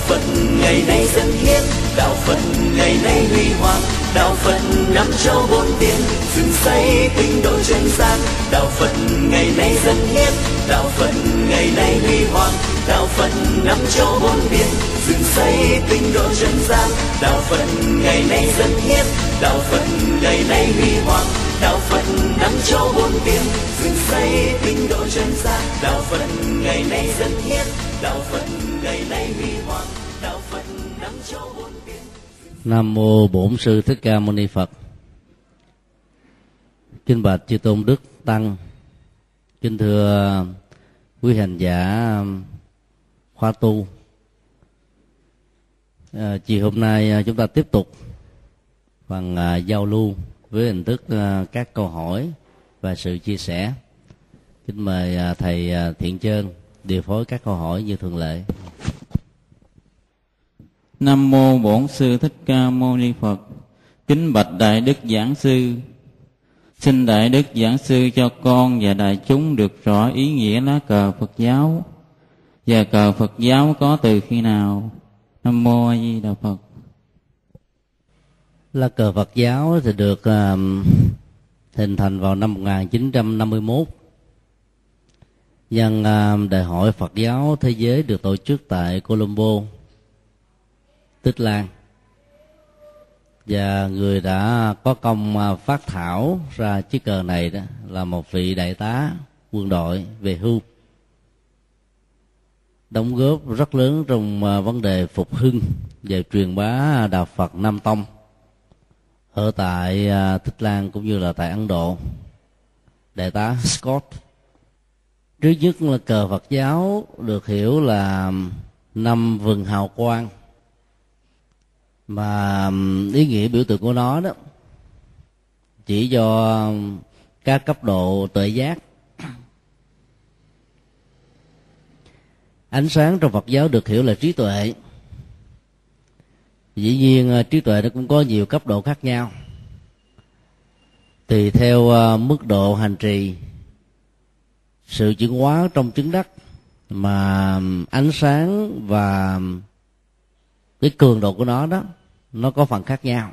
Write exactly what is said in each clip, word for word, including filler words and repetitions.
Phật ngày nay dân hiến, đạo Phật ngày nay huy hoàng, đạo Phật năm châu bốn biển, dựng xây tinh độ chân gian. Đạo Phật ngày nay dân hiến, đạo Phật ngày nay huy hoàng, đạo Phật năm châu bốn biển, dựng xây tinh độ chân gian. Đạo Phật ngày nay dân hiến, đạo Phật ngày nay huy hoàng, đạo Phật năm châu bốn biển, dựng xây tinh độ chân gian. Đạo Phật ngày nay dân hiến, đạo Phật ngày nay huy hoàng, đạo Phật năm châu bốn biển. Nam mô Bổn Sư Thích Ca Mâu Ni Phật. Kính bạch chư tôn đức tăng, kính thưa quý hành giả khóa tu. À, chiều hôm nay chúng ta tiếp tục phần à, giao lưu với hình thức à, các câu hỏi và sự chia sẻ. Kính mời à, thầy à, Thiện Trơn điều phối các câu hỏi như thường lệ. Nam mô Bổn Sư Thích Ca Mâu Ni Phật. Kính bạch Đại Đức Giảng Sư, xin Đại Đức Giảng Sư cho con và đại chúng được rõ ý nghĩa lá cờ Phật giáo, và cờ Phật giáo có từ khi nào? Nam mô A Di Đà Phật. Lá cờ Phật giáo thì được uh, hình thành vào năm một nghìn chín trăm năm mươi mốt, nhân uh, Đại hội Phật giáo Thế giới được tổ chức tại Colombo, Tích Lan. Và người đã có công phát thảo ra chiếc cờ này đó là một vị đại tá quân đội về hưu, đóng góp rất lớn trong vấn đề phục hưng và truyền bá đạo Phật Nam Tông ở tại Tích Lan cũng như là tại Ấn Độ, đại tá Scott. Trước nhất là cờ Phật giáo được hiểu là năm vầng hào quang, mà ý nghĩa biểu tượng của nó đó chỉ do các cấp độ tuệ giác. Ánh sáng trong Phật giáo được hiểu là trí tuệ. Dĩ nhiên trí tuệ nó cũng có nhiều cấp độ khác nhau, tùy theo mức độ hành trì, sự chuyển hóa trong chứng đắc mà ánh sáng và cái cường độ của nó đó nó có phần khác nhau.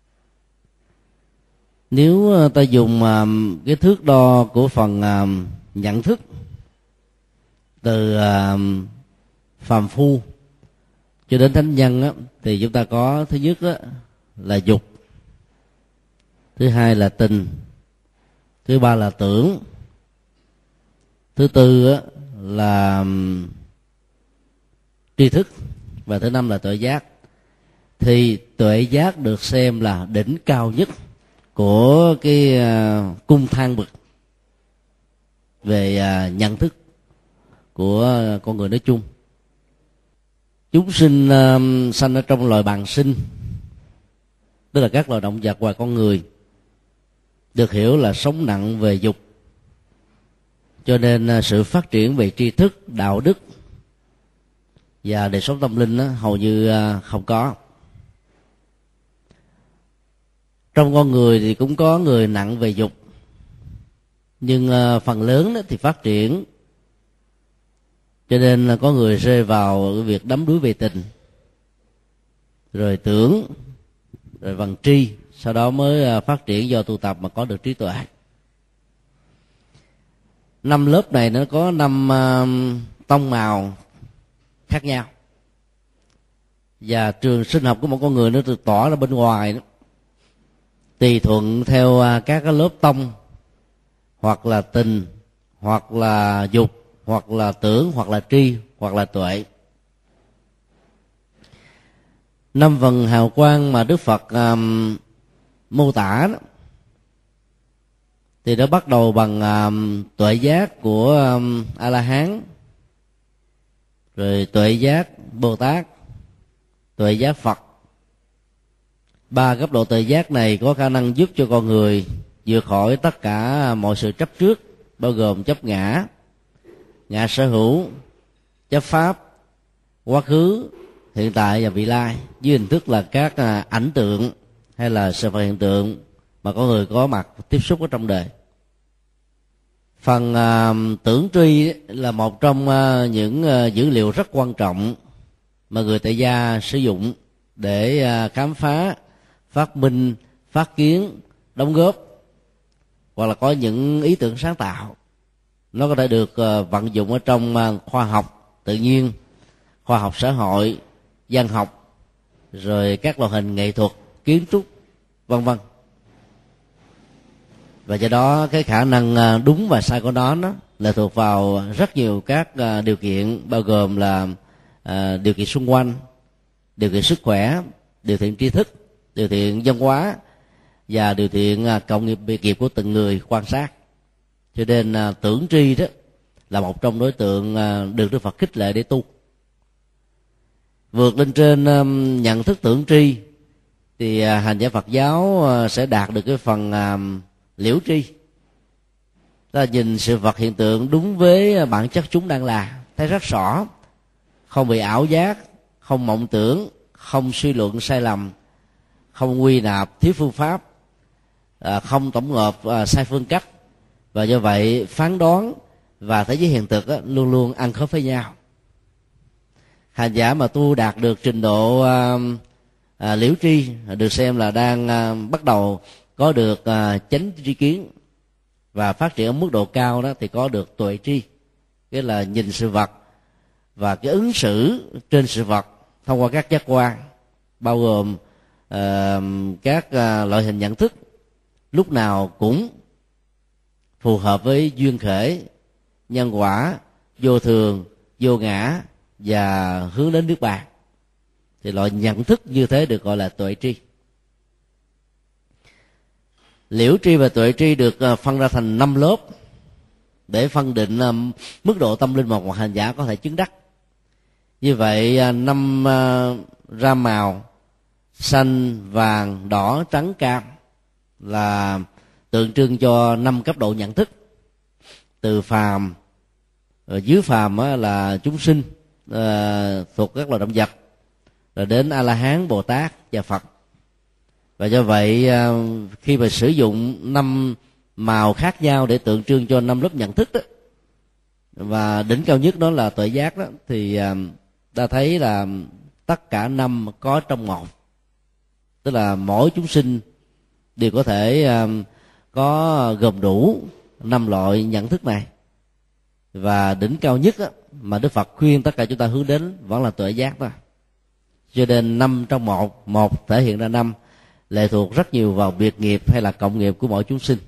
Nếu ta dùng cái thước đo của phần nhận thức từ phàm phu cho đến thánh nhân á, thì chúng ta có thứ nhất á, là dục, thứ hai là tình, thứ ba là tưởng, thứ tư á, là tri thức, và thứ năm là tuệ giác. Thì tuệ giác được xem là đỉnh cao nhất của cái uh, cung thang bậc về uh, nhận thức của con người nói chung. Chúng sinh uh, sanh ở trong loài bàng sinh, tức là các loài động vật ngoài con người, được hiểu là sống nặng về dục, cho nên uh, sự phát triển về tri thức, đạo đức và đời sống tâm linh đó, hầu như không có. Trong con người thì cũng có người nặng về dục, nhưng phần lớn đó thì phát triển, cho nên là có người rơi vào cái việc đắm đuối về tình, rồi tưởng, rồi văn tri, sau đó mới phát triển do tu tập mà có được trí tuệ. Năm lớp này nó có năm uh, tông màu khác nhau, và trường sinh học của một con người nó được tỏ ra bên ngoài đó, tùy thuận theo các cái lớp tông, hoặc là tình, hoặc là dục, hoặc là tưởng, hoặc là tri, hoặc là tuệ. Năm vầng hào quang mà Đức Phật um, mô tả đó, thì nó bắt đầu bằng um, tuệ giác của um, A La Hán, rồi tuệ giác Bồ Tát, tuệ giác Phật. Ba cấp độ tuệ giác này có khả năng giúp cho con người vượt khỏi tất cả mọi sự chấp trước, bao gồm chấp ngã, ngã sở hữu, chấp pháp, quá khứ, hiện tại và vị lai, dưới hình thức là các ảnh tượng hay là sự vật hiện tượng mà con người có mặt tiếp xúc ở trong đời. Phần uh, tưởng tri là một trong uh, những uh, dữ liệu rất quan trọng mà người tại gia sử dụng để khám phá, phát minh, phát kiến, đóng góp, hoặc là có những ý tưởng sáng tạo. Nó có thể được vận dụng ở trong khoa học tự nhiên, khoa học xã hội, văn học, rồi các loại hình nghệ thuật, kiến trúc, vân vân. Và do đó cái khả năng đúng và sai của nó, nó là thuộc vào rất nhiều các điều kiện, bao gồm là à, điều kiện xung quanh, điều kiện sức khỏe, điều kiện tri thức, điều kiện văn hóa và điều kiện à, cộng nghiệp biệt nghiệp của từng người quan sát. Cho nên à, tưởng tri đó là một trong đối tượng à, được Đức Phật khích lệ để tu. Vượt lên trên à, nhận thức tưởng tri thì à, hành giả Phật giáo à, sẽ đạt được cái phần à, liễu tri. Ta nhìn sự vật hiện tượng đúng với bản chất chúng đang là, thấy rất rõ, không bị ảo giác, không mộng tưởng, không suy luận sai lầm, không quy nạp thiếu phương pháp, không tổng hợp sai phương cách, và do vậy phán đoán và thế giới hiện thực luôn luôn ăn khớp với nhau. Hành giả mà tu đạt được trình độ à, liễu tri được xem là đang à, bắt đầu có được à, chánh tri kiến, và phát triển ở mức độ cao đó thì có được tuệ tri, nghĩa là nhìn sự vật và cái ứng xử trên sự vật thông qua các giác quan, bao gồm uh, các uh, loại hình nhận thức, lúc nào cũng phù hợp với duyên khởi, nhân quả, vô thường, vô ngã và hướng đến Niết Bàn. Thì loại nhận thức như thế được gọi là tuệ tri. Liễu tri và tuệ tri được phân ra thành năm lớp để phân định mức độ tâm linh mà một hành giả có thể chứng đắc. Như vậy năm ram màu xanh, vàng, đỏ, trắng, cam là tượng trưng cho năm cấp độ nhận thức, từ phàm, rồi dưới phàm là chúng sinh thuộc các loài động vật, rồi đến A La Hán, Bồ Tát và Phật. Và do vậy khi mà sử dụng năm màu khác nhau để tượng trưng cho năm lớp nhận thức đó, và đỉnh cao nhất đó là tuệ giác đó, thì ta thấy là tất cả năm có trong một, tức là mỗi chúng sinh đều có thể có gồm đủ năm loại nhận thức này. Và đỉnh cao nhất đó, mà Đức Phật khuyên tất cả chúng ta hướng đến vẫn là tuệ giác đó. Cho nên năm trong một, một thể hiện ra năm, lệ thuộc rất nhiều vào biệt nghiệp hay là cộng nghiệp của mỗi chúng sinh.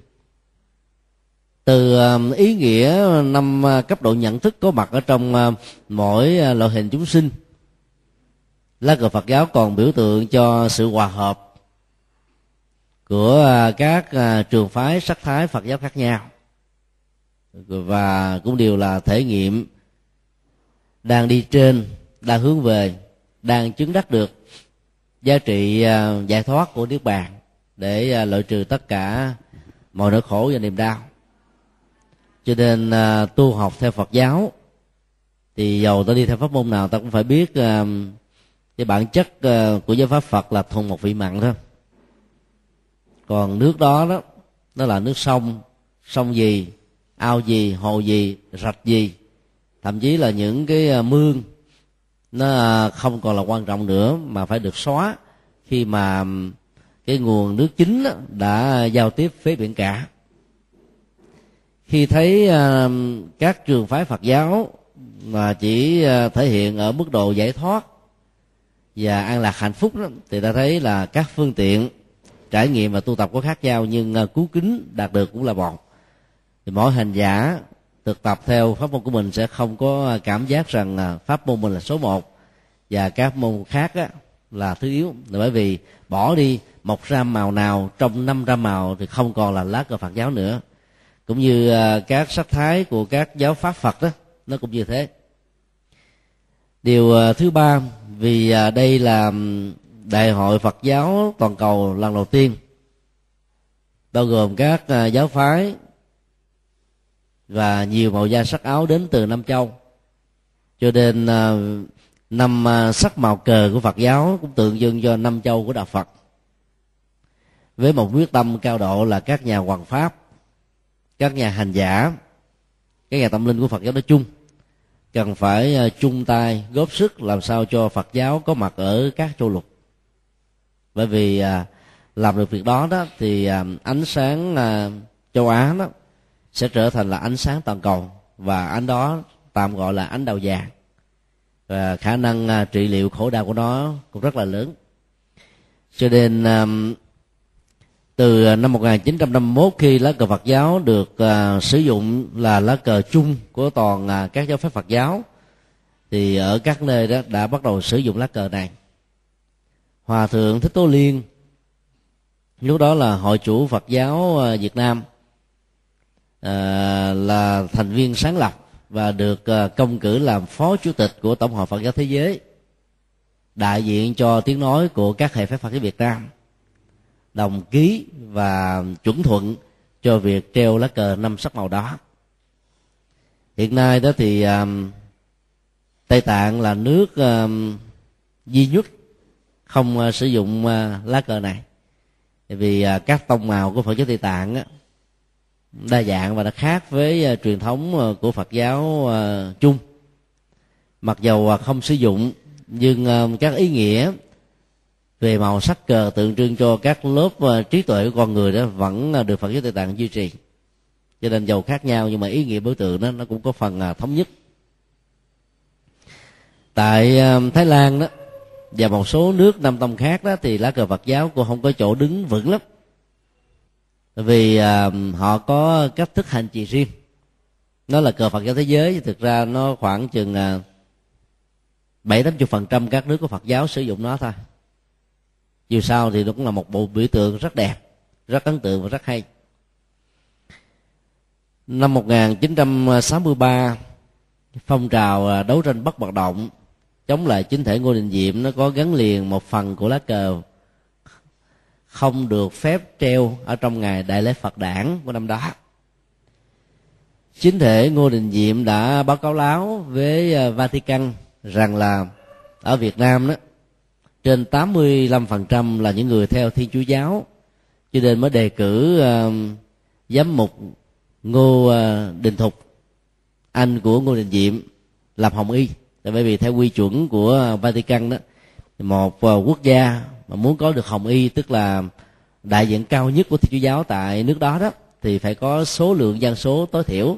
Từ ý nghĩa năm cấp độ nhận thức có mặt ở trong mỗi loại hình chúng sinh, lá cờ Phật giáo còn biểu tượng cho sự hòa hợp của các trường phái sắc thái Phật giáo khác nhau, và cũng đều là thể nghiệm đang đi trên, đang hướng về, đang chứng đắc được giá trị giải thoát của Niết Bàn để loại trừ tất cả mọi nỗi khổ và niềm đau. Cho nên tu học theo Phật giáo thì dầu ta đi theo pháp môn nào, ta cũng phải biết cái bản chất của giáo pháp Phật là thuần một vị mặn thôi. Còn nước đó đó, nó là nước sông, sông gì, ao gì, hồ gì, rạch gì, thậm chí là những cái mương, nó không còn là quan trọng nữa, mà phải được xóa khi mà cái nguồn nước chính đã giao tiếp với biển cả. Khi thấy các trường phái Phật giáo mà chỉ thể hiện ở mức độ giải thoát và an lạc hạnh phúc đó, thì ta thấy là các phương tiện trải nghiệm và tu tập có khác nhau, nhưng cứu kính đạt được cũng là một. Thì mỗi hành giả thực tập theo pháp môn của mình sẽ không có cảm giác rằng pháp môn mình là số một và các môn khác á, là thứ yếu. Bởi vì bỏ đi một ram màu nào trong năm ram màu thì không còn là lá cờ Phật giáo nữa. Cũng như các sắc thái của các giáo pháp Phật đó, nó cũng như thế. Điều thứ ba, vì đây là đại hội Phật giáo toàn cầu lần đầu tiên, bao gồm các giáo phái và nhiều màu da sắc áo đến từ năm châu, cho nên năm sắc màu cờ của Phật giáo cũng tượng trưng cho năm châu của đạo Phật, với một quyết tâm cao độ là các nhà hoằng pháp, các nhà hành giả, các nhà tâm linh của Phật giáo nói chung cần phải chung tay góp sức làm sao cho Phật giáo có mặt ở các châu lục. Bởi vì làm được việc đó đó thì ánh sáng châu Á đó sẽ trở thành là ánh sáng toàn cầu, và ánh đó tạm gọi là ánh đào vàng, và khả năng trị liệu khổ đau của nó cũng rất là lớn. Cho nên từ năm một nghìn chín trăm năm mươi mốt, khi lá cờ Phật giáo được uh, sử dụng là lá cờ chung của toàn uh, các giáo phái Phật giáo, thì ở các nơi đó đã bắt đầu sử dụng lá cờ này. Hòa thượng Thích Tố Liên, lúc đó là hội chủ Phật giáo uh, Việt Nam, uh, là thành viên sáng lập và được uh, công cử làm phó chủ tịch của Tổng hội Phật giáo Thế giới, đại diện cho tiếng nói của các hệ phái Phật giáo Việt Nam, đồng ký và chuẩn thuận cho việc treo lá cờ năm sắc màu đó. Hiện nay đó thì um, Tây Tạng là nước um, duy nhất không uh, sử dụng uh, lá cờ này, vì uh, các tông màu của Phật giáo Tây Tạng uh, đa dạng và nó khác với uh, truyền thống uh, của Phật giáo uh, chung. Mặc dầu uh, không sử dụng, nhưng uh, các ý nghĩa về màu sắc cờ tượng trưng cho các lớp uh, trí tuệ của con người đó vẫn uh, được Phật giáo Tây Tạng duy trì. Cho nên dầu khác nhau nhưng mà ý nghĩa biểu tượng đó nó cũng có phần uh, thống nhất. Tại uh, Thái Lan đó và một số nước Nam tông khác đó thì lá cờ Phật giáo cũng không có chỗ đứng vững lắm, vì uh, họ có cách thức hành trì riêng. Nó là cờ Phật giáo thế giới, thì thực ra nó khoảng chừng uh, bảy tám mươi phần trăm các nước của Phật giáo sử dụng nó thôi. Dù sao thì nó cũng là một bộ biểu tượng rất đẹp, rất ấn tượng và rất hay. Năm một nghìn chín trăm sáu mươi ba, phong trào đấu tranh bất bạo động chống lại chính thể Ngô Đình Diệm nó có gắn liền một phần của lá cờ không được phép treo ở trong ngày đại lễ Phật đản của năm đó. Chính thể Ngô Đình Diệm đã báo cáo láo với Vatican rằng là ở Việt Nam đó trên tám mươi lăm phần trăm là những người theo Thiên Chúa giáo, cho nên mới đề cử uh, giám mục Ngô uh, Đình Thục, anh của Ngô Đình Diệm, làm hồng y. Tại bởi vì theo quy chuẩn của Vatican đó, một uh, quốc gia mà muốn có được hồng y, tức là đại diện cao nhất của Thiên Chúa giáo tại nước đó đó, thì phải có số lượng dân số tối thiểu.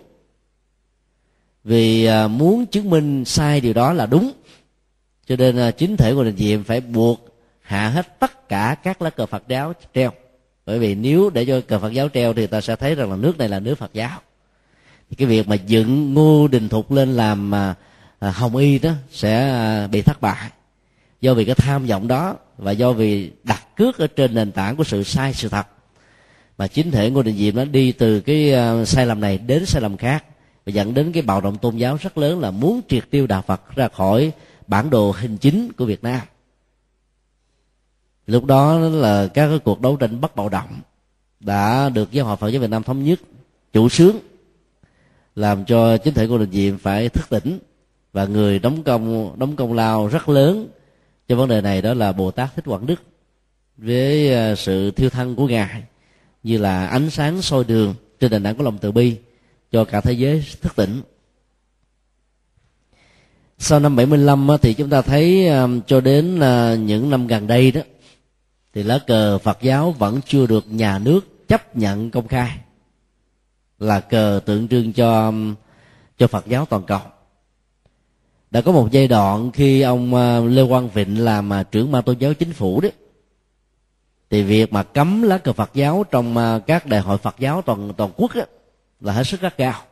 Vì uh, muốn chứng minh sai điều đó là đúng, cho nên uh, chính thể Ngô Đình Diệm phải buộc hạ hết tất cả các lá cờ Phật giáo treo. Bởi vì nếu để cho cờ Phật giáo treo thì ta sẽ thấy rằng là nước này là nước Phật giáo. Thì cái việc mà dựng Ngô Đình Thục lên làm uh, uh, hồng y đó sẽ uh, bị thất bại, do vì cái tham vọng đó và do vì đặt cước ở trên nền tảng của sự sai sự thật, mà chính thể Ngô Đình Diệm nó đi từ cái uh, sai lầm này đến sai lầm khác, và dẫn đến cái bạo động tôn giáo rất lớn, là muốn triệt tiêu đạo Phật ra khỏi bản đồ hình chính của Việt Nam. Lúc đó là các cái cuộc đấu tranh bất bạo động đã được Giáo hội Phật giáo Việt Nam thống nhất chủ xướng, làm cho chính thể Ngô Đình Diệm phải thức tỉnh, và người đóng công đóng công lao rất lớn cho vấn đề này đó là Bồ Tát Thích Quảng Đức, với sự thiêu thân của ngài như là ánh sáng soi đường trên nền tảng của lòng từ bi cho cả thế giới thức tỉnh. Sau năm bảy mươi lăm thì chúng ta thấy cho đến những năm gần đây đó thì lá cờ Phật giáo vẫn chưa được nhà nước chấp nhận công khai là cờ tượng trưng cho cho Phật giáo toàn cầu. Đã có một giai đoạn khi ông Lê Quang Vịnh làm trưởng ban tôn giáo chính phủ đấy, thì việc mà cấm lá cờ Phật giáo trong các đại hội Phật giáo toàn toàn quốc đó, là hết sức gắt gao.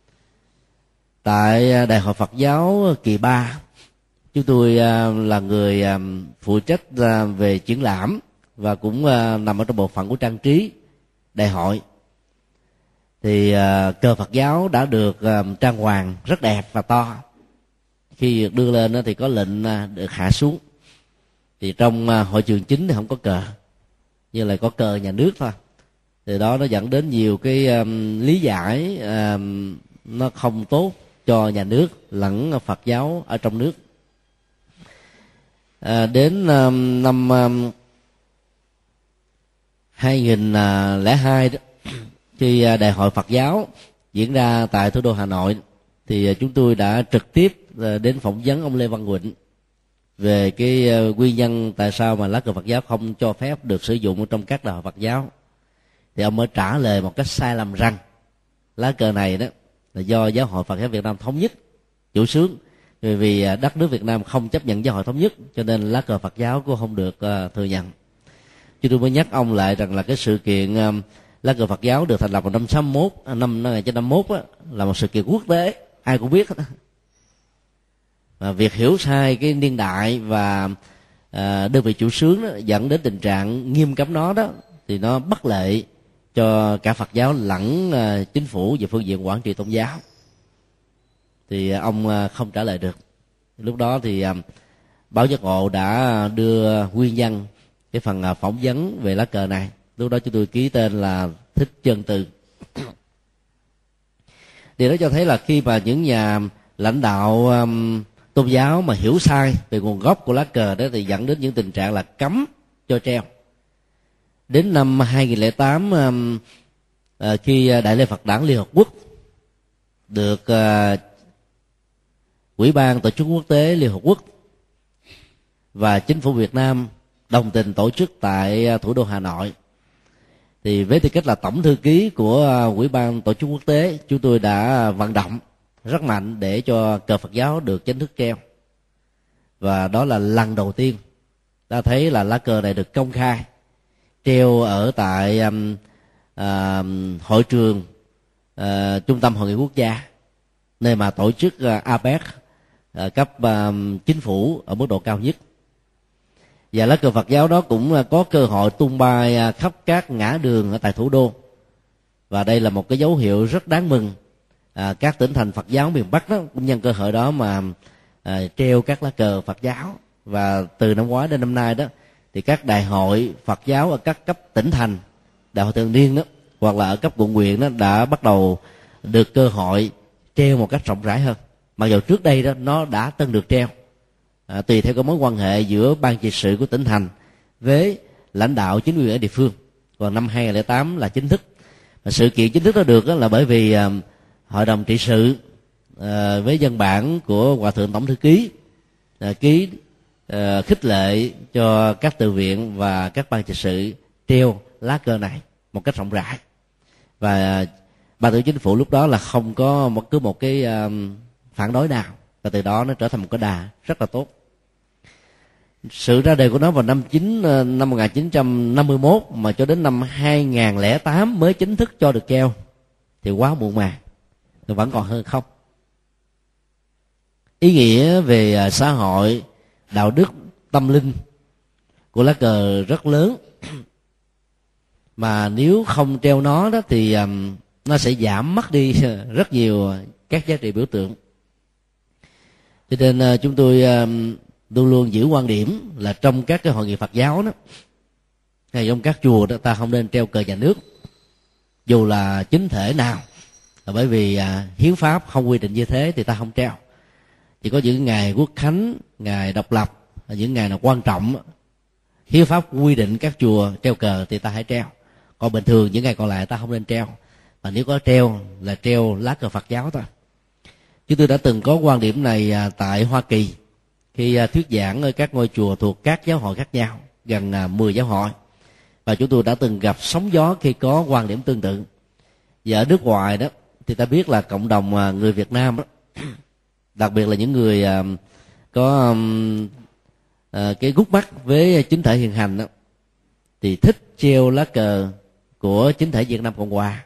Tại đại hội Phật giáo kỳ ba, chúng tôi là người phụ trách về triển lãm và cũng nằm ở trong bộ phận của trang trí đại hội. Thì cờ Phật giáo đã được trang hoàng rất đẹp và to. Khi được đưa lên thì có lệnh được hạ xuống. Thì trong hội trường chính thì không có cờ, nhưng lại có cờ nhà nước thôi. Từ đó nó dẫn đến nhiều cái um, lý giải um, nó không tốt cho nhà nước lẫn Phật giáo ở trong nước. À, đến um, năm um, hai nghìn lẻ hai đó, khi đại hội Phật giáo diễn ra tại thủ đô Hà Nội, thì chúng tôi đã trực tiếp đến phỏng vấn ông Lê Văn Quỳnh về cái nguyên nhân tại sao mà lá cờ Phật giáo không cho phép được sử dụng trong các đạo hội Phật giáo. Thì ông mới trả lời một cách sai lầm rằng lá cờ này đó là do Giáo hội Phật giáo Việt Nam thống nhất chủ xướng, vì đất nước Việt Nam không chấp nhận giáo hội thống nhất cho nên lá cờ Phật giáo cũng không được uh, thừa nhận. Chúng tôi mới nhắc ông lại rằng là cái sự kiện um, lá cờ Phật giáo được thành lập vào năm sáu mốt, năm một nghìn chín trăm năm mươi mốt á, là một sự kiện quốc tế, ai cũng biết. Và việc hiểu sai cái niên đại và uh, đơn vị chủ xướng đó, dẫn đến tình trạng nghiêm cấm nó đó, thì nó bất lợi cho cả Phật giáo lẫn uh, chính phủ về phương diện quản trị tôn giáo. Thì uh, ông uh, không trả lời được. Lúc đó thì uh, Báo Giác Ngộ đã đưa nguyên nhân cái phần uh, phỏng vấn về lá cờ này. Lúc đó chúng tôi ký tên là Thích Chân Từ. Điều đó cho thấy là khi mà những nhà lãnh đạo um, tôn giáo mà hiểu sai về nguồn gốc của lá cờ đó thì dẫn đến những tình trạng là cấm cho treo. Đến năm hai nghìn lẻ tám, um, uh, khi Đại lễ Phật Đản Liên Hợp Quốc được uh, Ủy ban Tổ chức Quốc tế Liên Hợp Quốc và chính phủ Việt Nam đồng tình tổ chức tại uh, thủ đô Hà Nội, thì với tư cách là tổng thư ký của uh, Ủy ban Tổ chức Quốc tế, chúng tôi đã vận động rất mạnh để cho cờ Phật giáo được chính thức treo. Và đó là lần đầu tiên ta thấy là lá cờ này được công khai treo ở tại um, uh, hội trường uh, Trung tâm Hội nghị Quốc gia, nơi mà tổ chức uh, a pếc uh, cấp uh, chính phủ ở mức độ cao nhất. Và lá cờ Phật giáo đó cũng uh, có cơ hội tung bay uh, khắp các ngã đường ở tại thủ đô. Và đây là một cái dấu hiệu rất đáng mừng. À, các tỉnh thành Phật giáo miền Bắc đó cũng nhân cơ hội đó mà à, treo các lá cờ Phật giáo. Và từ năm ngoái đến năm nay đó thì các đại hội Phật giáo ở các cấp tỉnh thành, đại hội thường niên đó hoặc là ở cấp quận huyện đó đã bắt đầu được cơ hội treo một cách rộng rãi hơn. Mặc dù trước đây đó nó đã từng được treo, à, tùy theo cái mối quan hệ giữa ban trị sự của tỉnh thành với lãnh đạo chính quyền ở địa phương. Còn năm hai nghìn lẻ tám là chính thức. Và sự kiện chính thức đó được đó là bởi vì à, Hội đồng trị sự uh, với văn bản của Hòa thượng Tổng thư ký uh, ký uh, khích lệ cho các tự viện và các ban trị sự treo lá cờ này một cách rộng rãi. Và uh, ban tổ chức chính phủ lúc đó là không có một cứ một cái uh, phản đối nào, và từ đó nó trở thành một cái đà rất là tốt. Sự ra đời của nó vào năm chín uh, năm một nghìn chín trăm năm mươi mốt mà cho đến năm hai nghìn lẻ tám mới chính thức cho được treo thì quá muộn màng, vẫn còn hơn không. Ý nghĩa về xã hội, đạo đức, tâm linh của lá cờ rất lớn, mà nếu không treo nó đó thì um, nó sẽ giảm mất đi rất nhiều các giá trị biểu tượng. Cho nên uh, chúng tôi um, luôn luôn giữ quan điểm là trong các cái hội nghị Phật giáo đó, hay trong các chùa đó, ta không nên treo cờ nhà nước dù là chính thể nào. Là bởi vì à, hiến pháp không quy định như thế thì ta không treo. Chỉ có những ngày quốc khánh, ngày độc lập, những ngày nào quan trọng, hiến pháp quy định các chùa treo cờ thì ta hãy treo. Còn bình thường những ngày còn lại ta không nên treo. Và nếu có treo là treo lá cờ Phật giáo thôi. Chúng tôi đã từng có quan điểm này à, tại Hoa Kỳ khi à, thuyết giảng ở các ngôi chùa thuộc các giáo hội khác nhau, gần à, mười giáo hội. Và chúng tôi đã từng gặp sóng gió khi có quan điểm tương tự. Và ở nước ngoài đó thì ta biết là cộng đồng người Việt Nam đó, đặc biệt là những người có cái gút mắt với chính thể hiện hành đó, thì thích treo lá cờ của chính thể Việt Nam Cộng Hòa.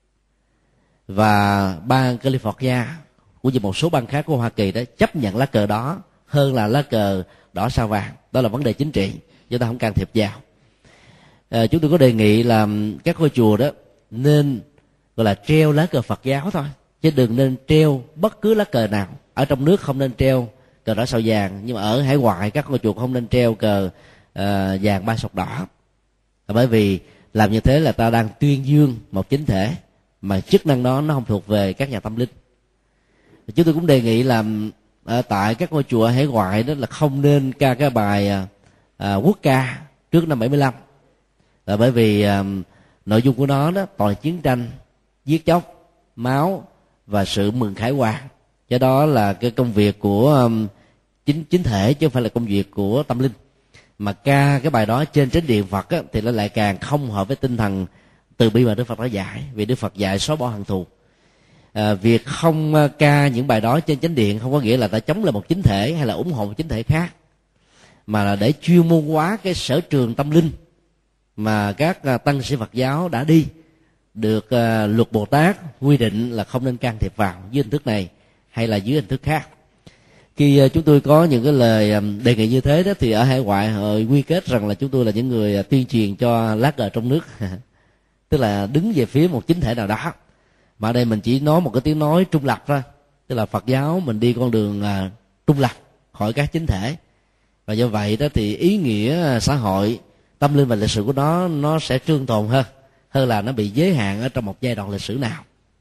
Và bang California cũng như một số bang khác của Hoa Kỳ đó chấp nhận lá cờ đó hơn là lá cờ đỏ sao vàng. Đó là vấn đề chính trị, chúng ta không can thiệp vào. À, chúng tôi có đề nghị là các ngôi chùa đó nên gọi là treo lá cờ Phật giáo thôi, chứ đừng nên treo bất cứ lá cờ nào. Ở trong nước không nên treo cờ đỏ sao vàng, nhưng mà ở hải ngoại các ngôi chùa không nên treo cờ uh, vàng ba sọc đỏ. Bởi vì làm như thế là ta đang tuyên dương một chính thể mà chức năng đó nó không thuộc về các nhà tâm linh. Chúng tôi cũng đề nghị là ở tại các ngôi chùa hải ngoại đó là không nên ca cái bài uh, quốc ca trước năm bảy mươi lăm, là bởi vì uh, nội dung của nó đó toàn chiến tranh, giết chóc, máu và sự mừng khải hoàn. Cái đó là cái công việc của um, chính chính thể, chứ không phải là công việc của tâm linh. Mà ca cái bài đó trên chánh điện Phật á, thì nó lại càng không hợp với tinh thần từ bi mà Đức Phật đã dạy. Vì Đức Phật dạy xóa bỏ hận thù. À, việc không ca những bài đó trên chánh điện không có nghĩa là ta chống lại một chính thể hay là ủng hộ một chính thể khác, mà là để chuyên môn hóa cái sở trường tâm linh mà các tăng sĩ Phật giáo đã đi, được uh, luật Bồ Tát quy định là không nên can thiệp vào dưới hình thức này hay là dưới hình thức khác. Khi uh, chúng tôi có những cái lời um, đề nghị như thế đó, thì ở hải ngoại họ quy kết rằng là chúng tôi là những người uh, tuyên truyền cho lá cờ trong nước tức là đứng về phía một chính thể nào đó. Mà ở đây mình chỉ nói một cái tiếng nói trung lập thôi, tức là Phật giáo mình đi con đường uh, trung lập khỏi các chính thể. Và do vậy đó thì ý nghĩa xã hội, tâm linh và lịch sử của nó nó sẽ trường tồn hơn hơn là nó bị giới hạn ở trong một giai đoạn lịch sử nào.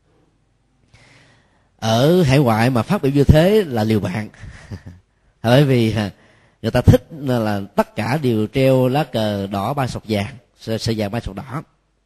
Ở hải ngoại mà phát biểu như thế là liều mạng bởi vì người ta thích là tất cả đều treo lá cờ đỏ ba sọc vàng, sợi vàng ba sọc đỏ,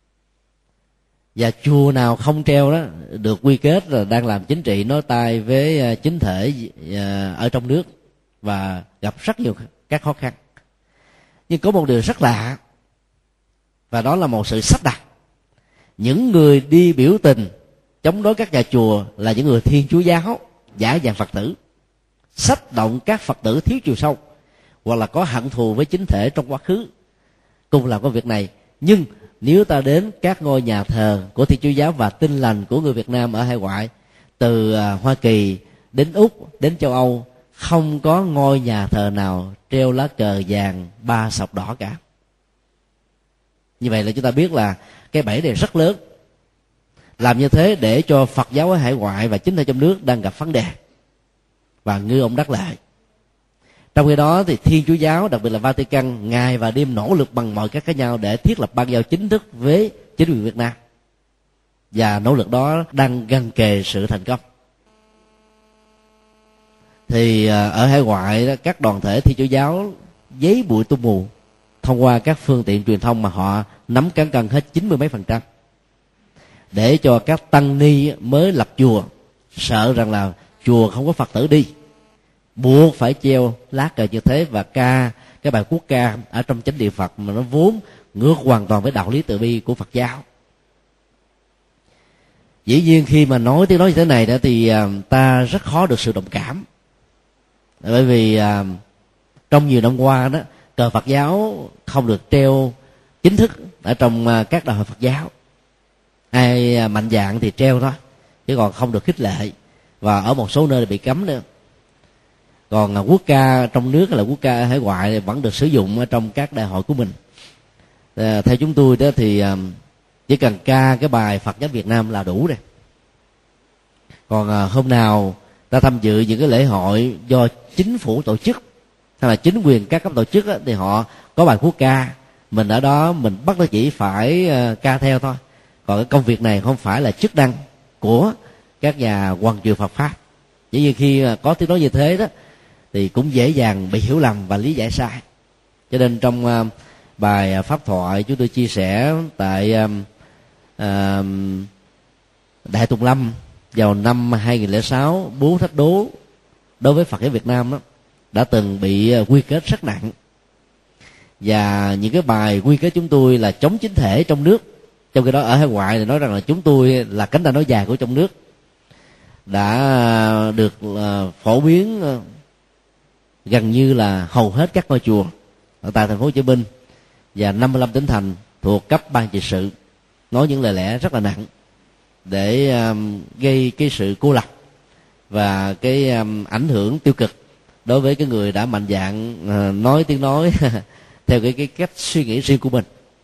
và chùa nào không treo đó được quy kết là đang làm chính trị nói tay với chính thể ở trong nước và gặp rất nhiều các khó khăn. Nhưng có một điều rất lạ, và đó là một sự sắp đặt. Những người đi biểu tình chống đối các nhà chùa là những người Thiên Chúa giáo giả dạng Phật tử, xách động các Phật tử thiếu chiều sâu hoặc là có hận thù với chính thể trong quá khứ, cùng làm công việc này. Nhưng nếu ta đến các ngôi nhà thờ của Thiên Chúa giáo và Tin Lành của người Việt Nam ở hải ngoại, từ Hoa Kỳ đến Úc đến châu Âu, không có ngôi nhà thờ nào treo lá cờ vàng ba sọc đỏ cả. Như vậy là chúng ta biết là cái bẫy này rất lớn. Làm như thế để cho Phật giáo ở hải ngoại và chính thể trong nước đang gặp vấn đề và ngư ông đắc lợi. Trong khi đó thì Thiên Chúa giáo, đặc biệt là Vatican, ngày và đêm nỗ lực bằng mọi cách khác nhau để thiết lập ban giao chính thức với chính quyền Việt Nam, và nỗ lực đó đang gần kề sự thành công. Thì ở hải ngoại các đoàn thể Thiên Chúa giáo giấy bụi tung mù thông qua các phương tiện truyền thông mà họ nắm cán cân hết chín mươi mấy phần trăm, để cho các tăng ni mới lập chùa sợ rằng là chùa không có Phật tử đi, buộc phải treo lá cờ như thế và ca cái bài quốc ca ở trong chánh điện Phật mà nó vốn ngược hoàn toàn với đạo lý từ bi của Phật giáo. Dĩ nhiên khi mà nói tiếng nói như thế này đó thì ta rất khó được sự đồng cảm, bởi vì trong nhiều năm qua đó cờ Phật giáo không được treo chính thức ở trong các đại hội Phật giáo. Ai mạnh dạn thì treo thôi, chứ còn không được khích lệ, và ở một số nơi bị cấm nữa. Còn quốc ca trong nước hay là quốc ca ở hải ngoại thì vẫn được sử dụng ở trong các đại hội của mình. À, theo chúng tôi đó thì chỉ cần ca cái bài Phật giáo Việt Nam là đủ rồi. Còn à, hôm nào ta tham dự những cái lễ hội do chính phủ tổ chức hay là chính quyền các cấp tổ chức á, thì họ có bài quốc ca, mình ở đó mình bắt nó chỉ phải uh, ca theo thôi. Còn cái công việc này không phải là chức năng của các nhà hoàng truyền Phật pháp. Chỉ như khi có tiếng nói như thế đó thì cũng dễ dàng bị hiểu lầm và lý giải sai. Cho nên trong uh, bài pháp thoại chúng tôi chia sẻ tại uh, uh, Đại Tùng Lâm vào năm hai nghìn lẻ sáu, bố thách đố đối với Phật giáo Việt Nam đó đã từng bị quy kết rất nặng. Và những cái bài quy kết chúng tôi là chống chính thể trong nước, trong khi đó ở hải ngoại thì nói rằng là chúng tôi là cánh tay nối dài của trong nước, đã được phổ biến gần như là hầu hết các ngôi chùa ở tại thành phố Hồ Chí Minh và năm mươi lăm tỉnh thành thuộc cấp ban trị sự, nói những lời lẽ rất là nặng để um, gây cái sự cô lập và cái um, ảnh hưởng tiêu cực đối với cái người đã mạnh dạn uh, nói tiếng nói theo cái cái cách suy nghĩ riêng của mình.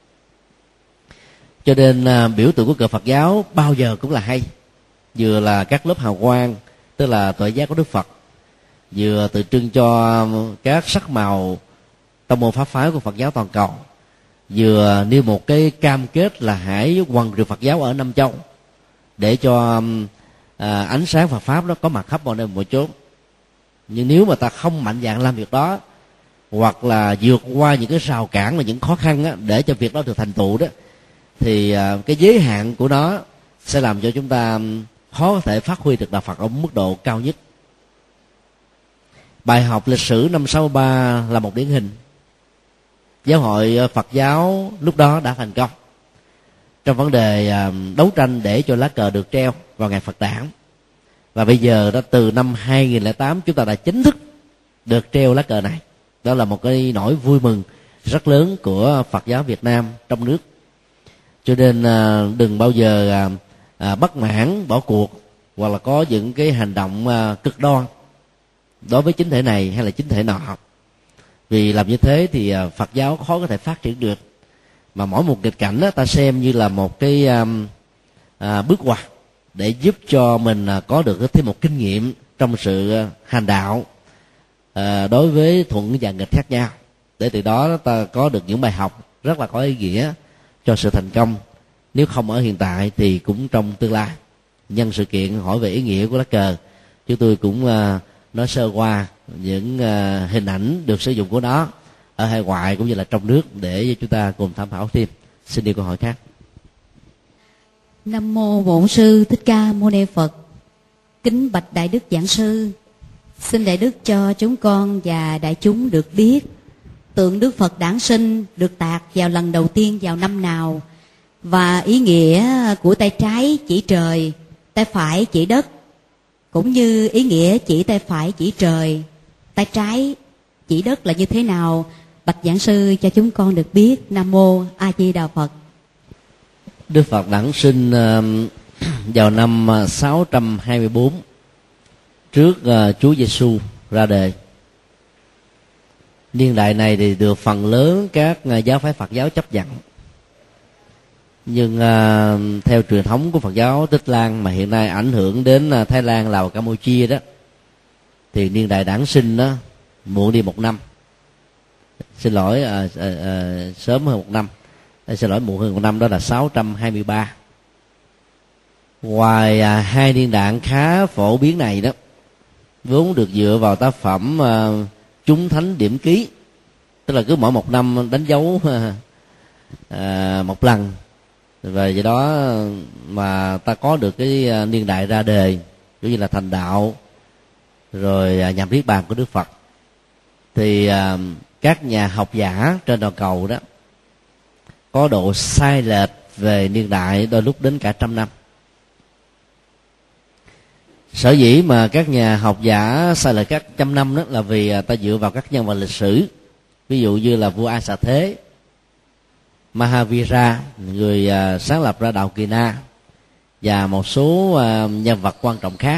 Cho nên uh, biểu tượng của cờ Phật giáo bao giờ cũng là hay, vừa là các lớp hào quang, tức là tuệ giác của Đức Phật, vừa tượng trưng cho các sắc màu tông môn pháp phái của Phật giáo toàn cầu, vừa nêu một cái cam kết là hãy hoằng truyền Phật giáo ở năm châu, để cho à, ánh sáng Phật pháp nó có mặt khắp mọi nơi mọi chốn. Nhưng nếu mà ta không mạnh dạn làm việc đó, hoặc là vượt qua những cái rào cản và những khó khăn á, để cho việc đó được thành tựu đó, thì à, cái giới hạn của nó sẽ làm cho chúng ta khó có thể phát huy được đạo Phật ở mức độ cao nhất. bài học lịch sử năm sáu ba là một điển hình. Giáo hội Phật giáo lúc đó đã thành công trong vấn đề đấu tranh để cho lá cờ được treo vào ngày Phật đản. Và bây giờ đó, từ năm hai nghìn lẻ tám chúng ta đã chính thức được treo lá cờ này. Đó là một cái nỗi vui mừng rất lớn của Phật giáo Việt Nam trong nước. Cho nên đừng bao giờ bất mãn, bỏ cuộc, hoặc là có những cái hành động cực đoan đối với chính thể này hay là chính thể nọ. Vì làm như thế thì Phật giáo khó có thể phát triển được. Mà mỗi một nghịch cảnh đó, ta xem như là một cái à, bước ngoặt để giúp cho mình có được thêm một kinh nghiệm trong sự hành đạo à, đối với thuận và nghịch khác nhau, để từ đó ta có được những bài học rất là có ý nghĩa cho sự thành công, nếu không ở hiện tại thì cũng trong tương lai. Nhân sự kiện hỏi về ý nghĩa của lá cờ, chúng tôi cũng à, nói sơ qua những à, hình ảnh được sử dụng của nó ở hải ngoại cũng như là trong nước để chúng ta cùng tham khảo thêm. Xin đi câu hỏi khác. Nam mô Bổn Sư Thích Ca Mâu Ni Phật. Kính bạch Đại Đức Giảng Sư, xin Đại Đức cho chúng con và đại chúng được biết tượng Đức Phật đản sinh được tạc vào lần đầu tiên vào năm nào, và ý nghĩa của tay trái chỉ trời, tay phải chỉ đất, cũng như ý nghĩa chỉ tay phải chỉ trời, tay trái chỉ đất là như thế nào. Bạch Giảng Sư cho chúng con được biết. Nam mô A Di Đà Phật. Đức Phật đản sinh vào năm sáu trăm hai mươi bốn trước Chúa Giêsu ra đời. Niên đại này thì được phần lớn các giáo phái Phật giáo chấp nhận, nhưng theo truyền thống của Phật giáo Tích Lan mà hiện nay ảnh hưởng đến Thái Lan, Lào, Campuchia đó, thì niên đại đản sinh đó muộn đi một năm. Xin lỗi, à, à, à, sớm hơn một năm. À, xin lỗi, muộn hơn một năm, đó là sáu trăm hai mươi ba. Ngoài à, hai niên đại khá phổ biến này đó, vốn được dựa vào tác phẩm à, Chúng Thánh Điểm Ký, tức là cứ mỗi một năm đánh dấu à, à, một lần, và do đó mà ta có được cái à, niên đại ra đời, giống như là thành đạo rồi à, nhập niết bàn của Đức Phật. Thì à, các nhà học giả trên toàn cầu đó có độ sai lệch về niên đại đôi lúc đến cả trăm năm. Sở dĩ mà các nhà học giả sai lệch các trăm năm đó là vì ta dựa vào các nhân vật lịch sử, ví dụ như là vua A Xà Thế, Mahavira, người à, sáng lập ra đạo Kỳ Na, và một số à, nhân vật quan trọng khác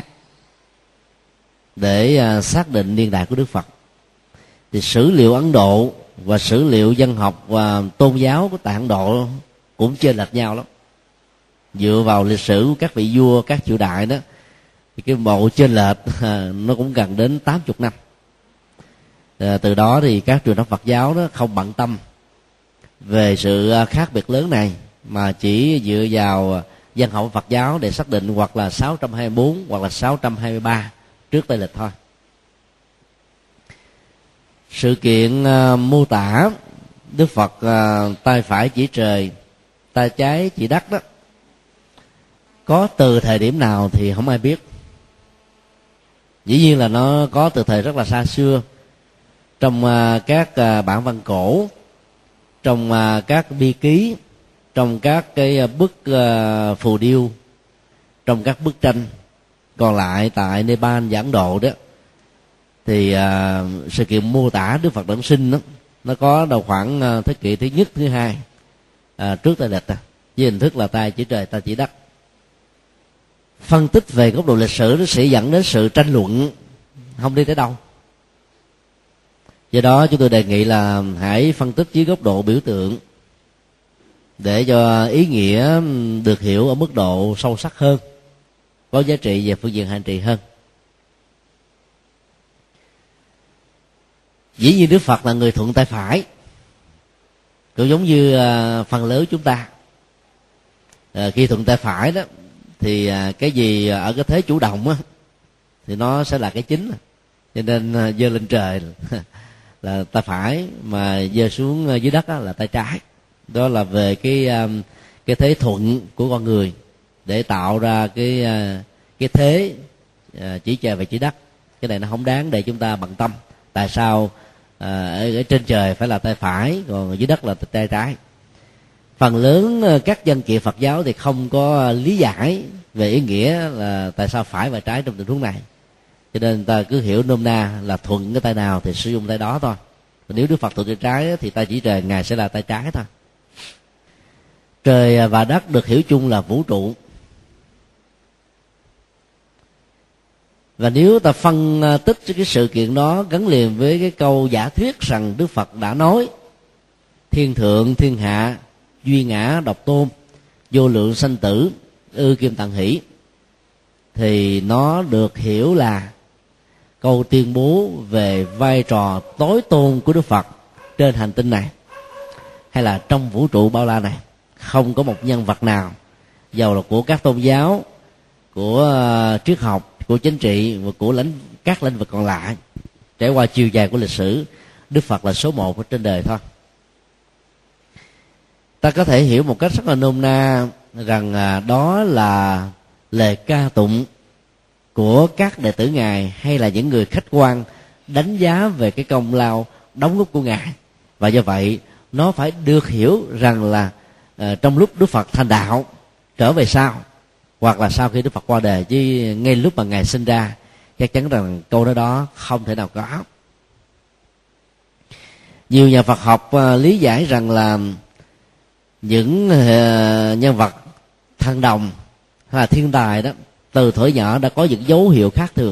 để à, xác định niên đại của Đức Phật. Thì sử liệu Ấn Độ và sử liệu dân học và tôn giáo của tại Ấn Độ cũng chênh lệch nhau lắm. Dựa vào lịch sử của các vị vua, các triều đại đó, thì cái bộ chênh lệch à, nó cũng gần đến tám mươi năm. À, từ đó thì các truyền thống Phật giáo đó không bận tâm về sự khác biệt lớn này, mà chỉ dựa vào dân học Phật giáo để xác định hoặc là sáu trăm hai mươi bốn hoặc là sáu trăm hai mươi ba trước Tây lịch thôi. Sự kiện uh, mô tả Đức Phật uh, tay phải chỉ trời, tay trái chỉ đất đó, có từ thời điểm nào thì không ai biết. Dĩ nhiên là nó có từ thời rất là xa xưa, trong uh, các uh, bản văn cổ, trong uh, các bi ký, trong các cái uh, bức uh, phù điêu, trong các bức tranh. Còn lại tại Nepal và Ấn Độ đó thì à, sự kiện mô tả Đức Phật đản sinh đó, nó có đầu khoảng à, thế kỷ thứ nhất, thứ hai à, trước Tây lịch, à, với hình thức là tay chỉ trời, tay chỉ đất. Phân tích về góc độ lịch sử nó sẽ dẫn đến sự tranh luận không đi tới đâu. Do đó chúng tôi đề nghị là hãy phân tích dưới góc độ biểu tượng để cho ý nghĩa được hiểu ở mức độ sâu sắc hơn, có giá trị về phương diện hành trì hơn. Dĩ nhiên Đức Phật là người thuận tay phải, cũng giống như uh, phần lớn chúng ta. Uh, khi thuận tay phải đó thì uh, cái gì ở cái thế chủ động á thì nó sẽ là cái chính, cho nên uh, giơ lên trời là tay phải, mà giơ xuống dưới đất là tay trái. Đó là về cái uh, cái thế thuận của con người để tạo ra cái uh, cái thế uh, chỉ trời và chỉ đất. cái này nó không đáng để chúng ta bận tâm. Tại sao à, ở, ở trên trời phải là tay phải, còn dưới đất là tay trái? Phần lớn các dân kiện Phật giáo thì không có lý giải về ý nghĩa là tại sao phải và trái trong tình huống này, cho nên ta cứ hiểu nôm na là thuận cái tay nào thì sử dụng tay đó thôi. Và nếu Đức Phật thuận tay trái thì tay chỉ trời ngài sẽ là tay trái thôi. Trời và đất được hiểu chung là vũ trụ. Và nếu ta phân tích cái sự kiện đó gắn liền với cái câu giả thuyết rằng Đức Phật đã nói thiên thượng thiên hạ, duy ngã độc tôn, vô lượng sanh tử, ư kim tạng hỷ, thì nó được hiểu là câu tuyên bố về vai trò tối tôn của Đức Phật trên hành tinh này, hay là trong vũ trụ bao la này. Không có một nhân vật nào, dầu là của các tôn giáo, của uh, triết học, của chính trị và của lãnh các lĩnh vực còn lại, trải qua chiều dài của lịch sử, Đức Phật là số một ở trên đời thôi. Ta có thể hiểu một cách rất là nôm na rằng uh, đó là lời ca tụng của các đệ tử ngài, hay là những người khách quan đánh giá về cái công lao đóng góp của ngài. Và do vậy nó phải được hiểu rằng là uh, trong lúc Đức Phật thành đạo trở về sau, hoặc là sau khi Đức Phật qua đời, chứ ngay lúc mà ngài sinh ra chắc chắn rằng câu nói đó không thể nào có. Nhiều nhà Phật học uh, lý giải rằng là những uh, nhân vật thăng đồng hay là thiên tài đó từ thuở nhỏ đã có những dấu hiệu khác thường.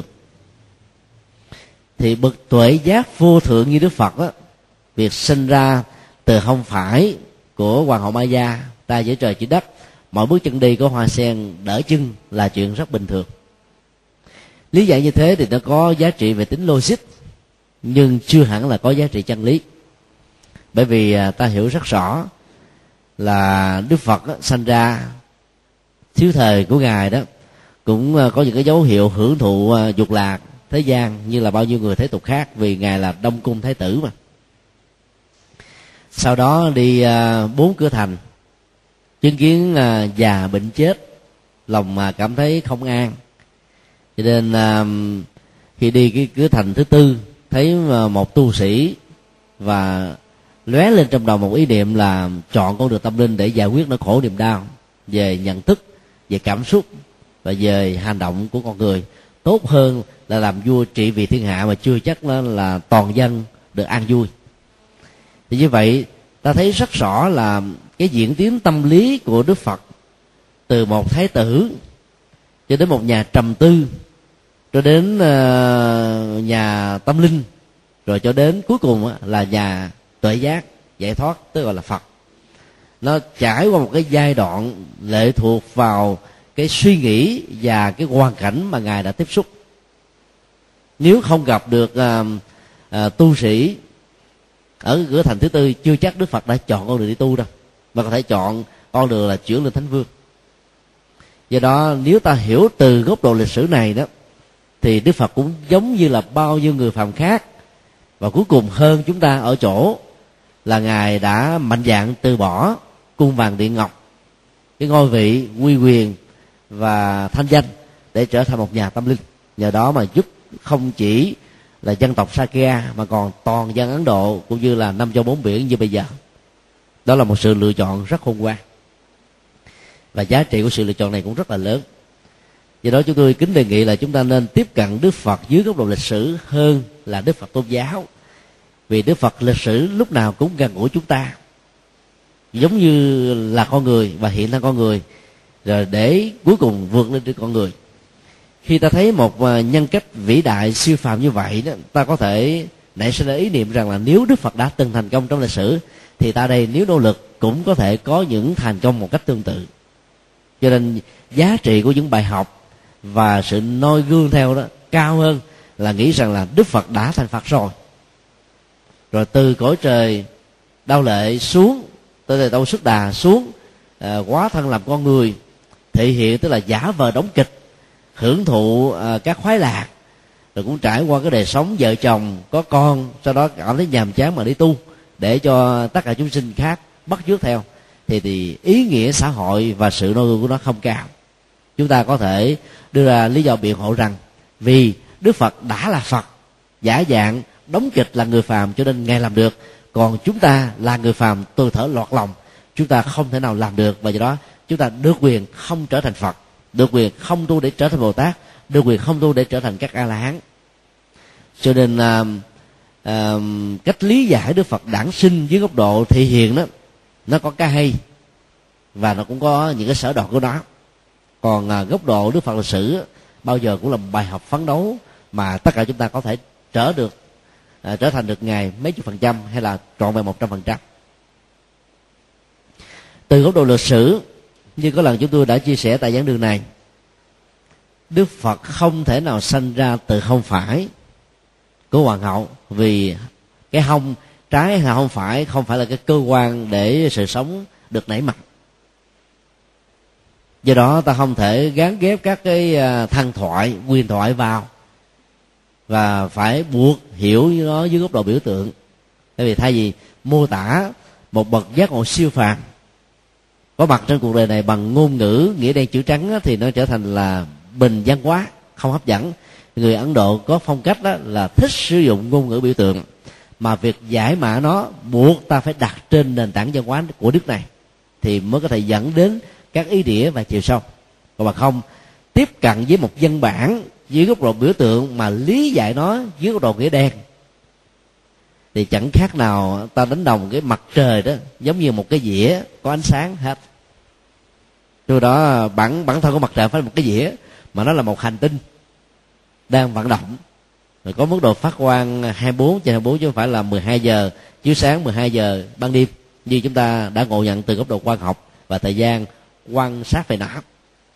Thì bậc tuệ giác vô thượng như Đức Phật đó, việc sinh ra từ không phải của hoàng hậu Maya, ta giữa trời chỉ đất, mọi bước chân đi của hoa sen đỡ chân là chuyện rất bình thường. Lý giải như thế thì nó có giá trị về tính logic, nhưng chưa hẳn là có giá trị chân lý. Bởi vì ta hiểu rất rõ là Đức Phật đó, sanh ra thiếu thời của ngài đó cũng có những cái dấu hiệu hưởng thụ dục lạc thế gian như là bao nhiêu người thế tục khác, vì ngài là Đông Cung Thái tử mà. Sau đó đi bốn cửa thành, chứng kiến già bệnh chết, lòng cảm thấy không an, cho nên khi đi cái cửa thành thứ tư thấy một tu sĩ và lóe lên trong đầu một ý niệm là chọn con đường tâm linh để giải quyết nỗi khổ niềm đau về nhận thức, về cảm xúc và về hành động của con người, tốt hơn là làm vua trị vì thiên hạ mà chưa chắc là toàn dân được an vui. Thì như vậy ta thấy rất rõ là cái diễn tiến tâm lý của Đức Phật từ một thái tử cho đến một nhà trầm tư, cho đến uh, nhà tâm linh, rồi cho đến cuối cùng là nhà tuệ giác giải thoát, tức gọi là Phật. Nó trải qua một cái giai đoạn lệ thuộc vào cái suy nghĩ và cái hoàn cảnh mà ngài đã tiếp xúc. Nếu không gặp được uh, uh, tu sĩ ở cửa thành thứ tư, chưa chắc Đức Phật đã chọn con đường đi tu đâu, mà có thể chọn con đường là chuyển lên thánh vương. Do đó nếu ta hiểu từ góc độ lịch sử này đó, thì Đức Phật cũng giống như là bao nhiêu người phàm khác, và cuối cùng hơn chúng ta ở chỗ là ngài đã mạnh dạn từ bỏ cung vàng điện ngọc, cái ngôi vị uy quyền và thanh danh, để trở thành một nhà tâm linh. Nhờ đó mà giúp không chỉ là dân tộc Sakya mà còn toàn dân Ấn Độ cũng như là năm châu bốn biển như bây giờ. Đó là một sự lựa chọn rất khôn ngoan, và giá trị của sự lựa chọn này cũng rất là lớn. Do đó chúng tôi kính đề nghị là chúng ta nên tiếp cận Đức Phật dưới góc độ lịch sử hơn là Đức Phật tôn giáo, vì Đức Phật lịch sử lúc nào cũng gần gũi chúng ta, giống như là con người và hiện thân con người, rồi để cuối cùng vượt lên trên con người. Khi ta thấy một nhân cách vĩ đại siêu phàm như vậy đó, ta có thể nảy sinh ra ý niệm rằng là nếu Đức Phật đã từng thành công trong lịch sử, thì ta đây nếu nỗ lực cũng có thể có những thành công một cách tương tự. Cho nên giá trị của những bài học và sự noi gương theo đó cao hơn là nghĩ rằng là Đức Phật đã thành Phật rồi, rồi từ cõi trời đau lệ xuống, từ trời Tâu Xuất Đà xuống, à, hóa thân làm con người, thể hiện tức là giả vờ đóng kịch, hưởng thụ à, các khoái lạc, rồi cũng trải qua cái đời sống vợ chồng có con, sau đó cảm thấy nhàm chán mà đi tu để cho tất cả chúng sinh khác bắt chước theo, thì thì ý nghĩa xã hội và sự noi gương của nó không cao. Chúng ta có thể đưa ra lý do biện hộ rằng vì Đức Phật đã là Phật, giả dạng đóng kịch là người phàm cho nên Ngài làm được. Còn chúng ta là người phàm từ thở lọt lòng, chúng ta không thể nào làm được. Và do đó chúng ta được quyền không trở thành Phật, được quyền không tu để trở thành Bồ Tát, được quyền không tu để trở thành các A-la-hán. Cho nên uh, uh, cách lý giải Đức Phật đản sinh dưới góc độ thị hiện đó, nó có cái hay và nó cũng có những cái sở đoạt của nó. Còn uh, góc độ Đức Phật lịch sử bao giờ cũng là một bài học phấn đấu mà tất cả chúng ta có thể trở được uh, trở thành được Ngài mấy chục phần trăm hay là trọn vẹn một trăm phần trăm. Từ góc độ lịch sử, như có lần chúng tôi đã chia sẻ tại giảng đường này, Đức Phật không thể nào sanh ra từ không phải của hoàng hậu, vì cái hông trái hay không phải không phải là cái cơ quan để sự sống được nảy mầm. Do đó ta không thể gán ghép các cái thân thoại, quyền thoại vào, và phải buộc hiểu nó dưới góc độ biểu tượng. Tại vì thay vì mô tả một bậc giác ngộ siêu phàm có mặt trên cuộc đời này bằng ngôn ngữ nghĩa đen chữ trắng thì nó trở thành là bình dân hóa, không hấp dẫn. Người Ấn Độ có phong cách đó là thích sử dụng ngôn ngữ biểu tượng, mà việc giải mã nó buộc ta phải đặt trên nền tảng văn hóa của nước này thì mới có thể dẫn đến các ý nghĩa và chiều sâu. Còn mà không tiếp cận với một văn bản dưới góc độ biểu tượng mà lý giải nó dưới góc độ nghĩa đen thì chẳng khác nào ta đánh đồng cái mặt trời đó giống như một cái dĩa có ánh sáng hết. Từ đó bản bản thân của mặt trời phải là một cái dĩa, mà nó là một hành tinh đang vận động, rồi có mức độ phát quang hai mươi bốn trên hai mươi bốn chứ không phải là mười hai giờ chiếu sáng, mười hai giờ ban đêm như chúng ta đã ngộ nhận từ góc độ quang học và thời gian quan sát về não.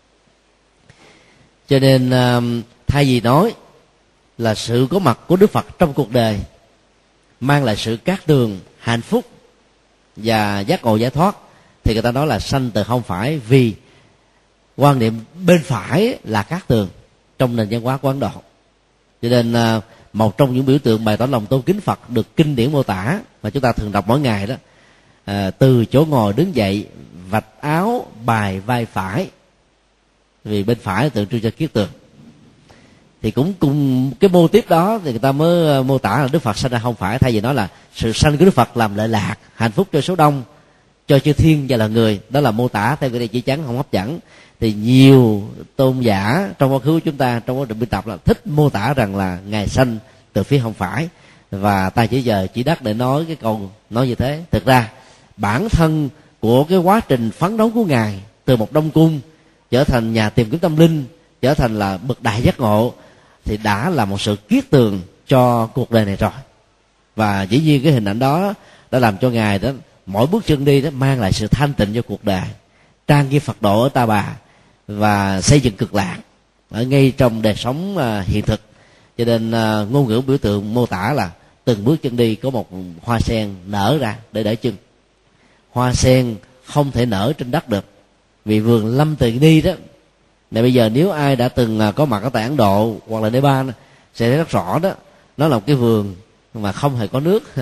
Cho nên thay vì nói là sự có mặt của Đức Phật trong cuộc đời mang lại sự cát tường, hạnh phúc và giác ngộ giải thoát, thì người ta nói là sanh từ không phải, vì quan niệm bên phải là cát tường trong nền văn hóa của Ấn Độ. Cho nên một trong những biểu tượng bày tỏ lòng tôn kính Phật được kinh điển mô tả mà chúng ta thường đọc mỗi ngày đó, à, từ chỗ ngồi đứng dậy vạch áo bài vai phải, vì bên phải tượng trưng cho kiết tường. Thì cũng cùng cái mô tiếp đó thì người ta mới mô tả là Đức Phật sanh ra không phải, thay vì nói là sự sanh của Đức Phật làm lợi lạc, hạnh phúc cho số đông, cho chư thiên và là người. Đó là mô tả theo cái đây chỉ chắn không hấp dẫn. Thì nhiều tôn giả trong quá khứ của chúng ta trong quá trình biên tập là thích mô tả rằng là Ngài sanh từ phía không phải, và ta chỉ giờ chỉ đắc để nói cái câu nói như thế. Thực ra bản thân của cái quá trình phấn đấu của Ngài từ một đông cung trở thành nhà tìm kiếm tâm linh, trở thành là bậc đại giác ngộ, thì đã là một sự kiết tường cho cuộc đời này rồi. Và dĩ nhiên cái hình ảnh đó đã làm cho Ngài đó mỗi bước chân đi đó mang lại sự thanh tịnh cho cuộc đời, trang nghiêm Phật độ ở Ta Bà và xây dựng cực lạc ở ngay trong đời sống uh, hiện thực. Cho nên uh, ngôn ngữ biểu tượng mô tả là từng bước chân đi có một hoa sen nở ra để đỡ chân. Hoa sen không thể nở trên đất được, vì vườn Lâm Từ Ni đó này, bây giờ nếu ai đã từng uh, có mặt ở tại Ấn Độ hoặc là Nepal sẽ thấy rất rõ đó, nó là một cái vườn mà không hề có nước.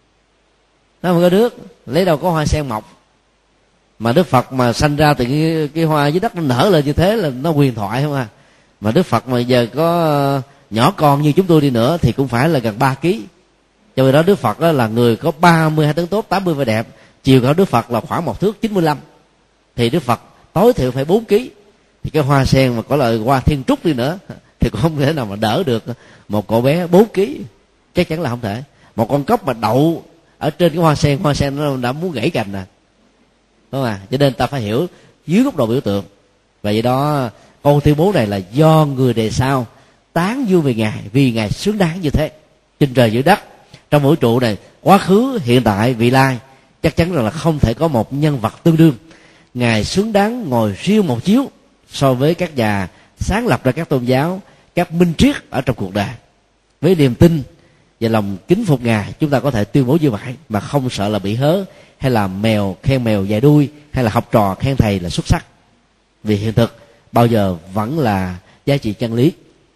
Nó không có nước, lấy đâu có hoa sen mọc. Mà Đức Phật mà sanh ra từ cái, cái hoa dưới đất nó nở lên như thế là nó huyền thoại không à. Mà Đức Phật mà giờ có nhỏ con như chúng tôi đi nữa thì cũng phải là gần ba ký. Cho nên đó Đức Phật đó là người có ba mươi hai tướng tốt, tám mươi vẻ đẹp. Chiều cao Đức Phật là khoảng một thước chín mươi lăm, thì Đức Phật tối thiểu phải bốn ký. Thì cái hoa sen mà có loại hoa thiên trúc đi nữa thì cũng không thể nào mà đỡ được một cậu bé bốn ký, chắc chắn là không thể. Một con cóc mà đậu ở trên cái hoa sen, hoa sen nó đã muốn gãy cành nè, đúng không à? Cho nên ta phải hiểu dưới góc độ biểu tượng. Và vậy đó câu tuyên bố này là do người đề sau tán dương về Ngài, vì Ngài xứng đáng như thế. Trên trời dưới đất, trong vũ trụ này, quá khứ, hiện tại, vị lai, chắc chắn rằng là không thể có một nhân vật tương đương. Ngài xứng đáng ngồi riêng một chiếu so với các nhà sáng lập ra các tôn giáo, các minh triết ở trong cuộc đời. Với niềm tin và lòng kính phục Ngài, chúng ta có thể tuyên bố như vậy mà không sợ là bị hớ, hay là mèo khen mèo dài đuôi, hay là học trò khen thầy là xuất sắc. Vì hiện thực bao giờ vẫn là giá trị chân lý.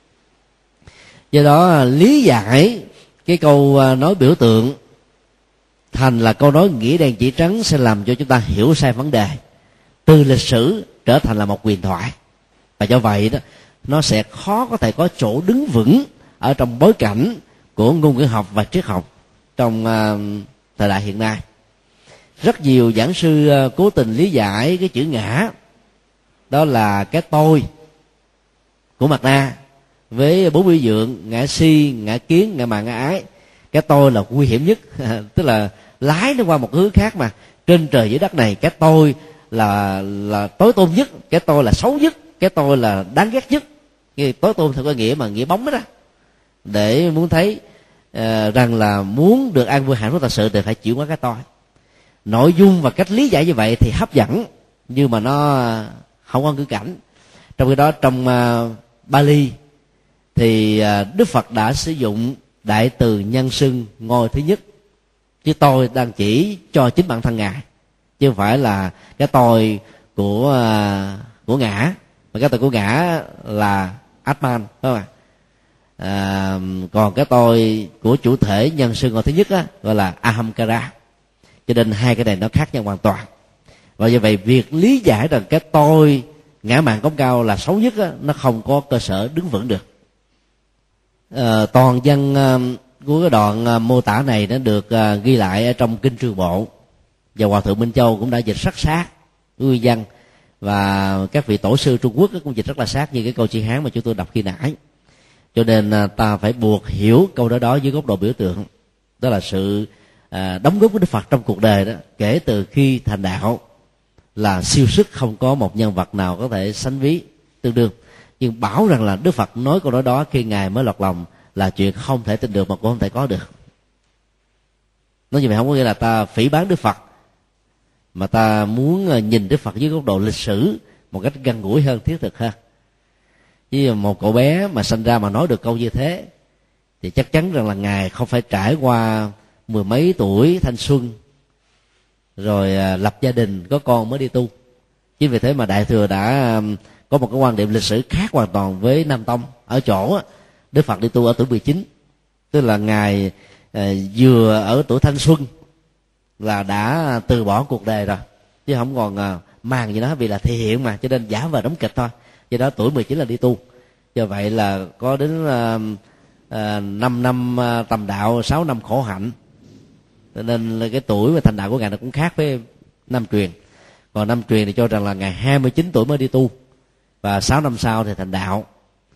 Do đó lý giải cái câu nói biểu tượng thành là câu nói nghĩa đen chỉ trắng sẽ làm cho chúng ta hiểu sai vấn đề, từ lịch sử trở thành là một huyền thoại. Và do vậy đó, nó sẽ khó có thể có chỗ đứng vững ở trong bối cảnh của ngôn ngữ học và triết học trong uh, thời đại hiện nay. Rất nhiều giảng sư uh, cố tình lý giải cái chữ ngã đó là cái tôi của mặt na, với bốn biểu tượng ngã si, ngã kiến, ngã mạn, ngã ái. Cái tôi là nguy hiểm nhất tức là lái nó qua một hướng khác. Mà trên trời dưới đất này, cái tôi là là tối tôn nhất, cái tôi là xấu nhất, cái tôi là đáng ghét nhất. Cái tối tôn theo cái nghĩa mà nghĩa bóng đó, để muốn thấy uh, rằng là muốn được an vui hạnh phúc thật sự thì phải chuyển qua cái tôi. Nội dung và cách lý giải như vậy thì hấp dẫn, nhưng mà nó không có ngữ cảnh. Trong khi đó trong uh, Bali thì uh, Đức Phật đã sử dụng đại từ nhân xưng ngôi thứ nhất, chứ tôi đang chỉ cho chính bản thân ngài, chứ không phải là cái tôi của uh, của ngã. Mà cái tôi của ngã là Atman, phải không ạ? À, còn cái tôi của chủ thể nhân xưng ngôi thứ nhất á, gọi là Ahamkara. Cho nên hai cái này nó khác nhau hoàn toàn. Và do vậy việc lý giải rằng cái tôi ngã mạn cống cao là xấu nhất á, nó không có cơ sở đứng vững được. À, toàn văn uh, của cái đoạn uh, mô tả này nó được uh, ghi lại ở trong kinh Trường Bộ, và Hòa thượng Minh Châu cũng đã dịch rất sát nguyên văn, và các vị tổ sư Trung Quốc cũng dịch rất là sát như cái câu Chi Hán mà chúng tôi đọc khi nãy. Cho nên uh, ta phải buộc hiểu câu đó đó dưới góc độ biểu tượng, đó là sự uh, đóng góp của Đức Phật trong cuộc đời đó, kể từ khi thành đạo là siêu sức, không có một nhân vật nào có thể sánh ví tương đương. Nhưng bảo rằng là Đức Phật nói câu nói đó khi ngài mới lọt lòng là chuyện không thể tin được mà cũng không thể có được. Nói như vậy không có nghĩa là ta phỉ báng Đức Phật, mà ta muốn nhìn Đức Phật dưới góc độ lịch sử một cách gần gũi hơn, thiết thực hơn. Chứ một cậu bé mà sinh ra mà nói được câu như thế thì chắc chắn rằng là ngài không phải trải qua mười mấy tuổi thanh xuân rồi lập gia đình có con mới đi tu. Chính vì thế mà Đại Thừa đã có một cái quan điểm lịch sử khác hoàn toàn với Nam Tông, ở chỗ Đức Phật đi tu ở tuổi mười chín, tức là ngài vừa ở tuổi thanh xuân là đã từ bỏ cuộc đời rồi, chứ không còn màng gì đó, vì là thể hiện mà, cho nên giả vờ đóng kịch thôi. Do đó tuổi mười chín là đi tu. Do vậy là có đến năm năm tầm đạo, sáu năm khổ hạnh, cho nên cái tuổi và thành đạo của ngài nó cũng khác với năm truyền. Còn năm truyền thì cho rằng là ngài hai mươi chín tuổi mới đi tu, và sáu năm sau thì thành đạo.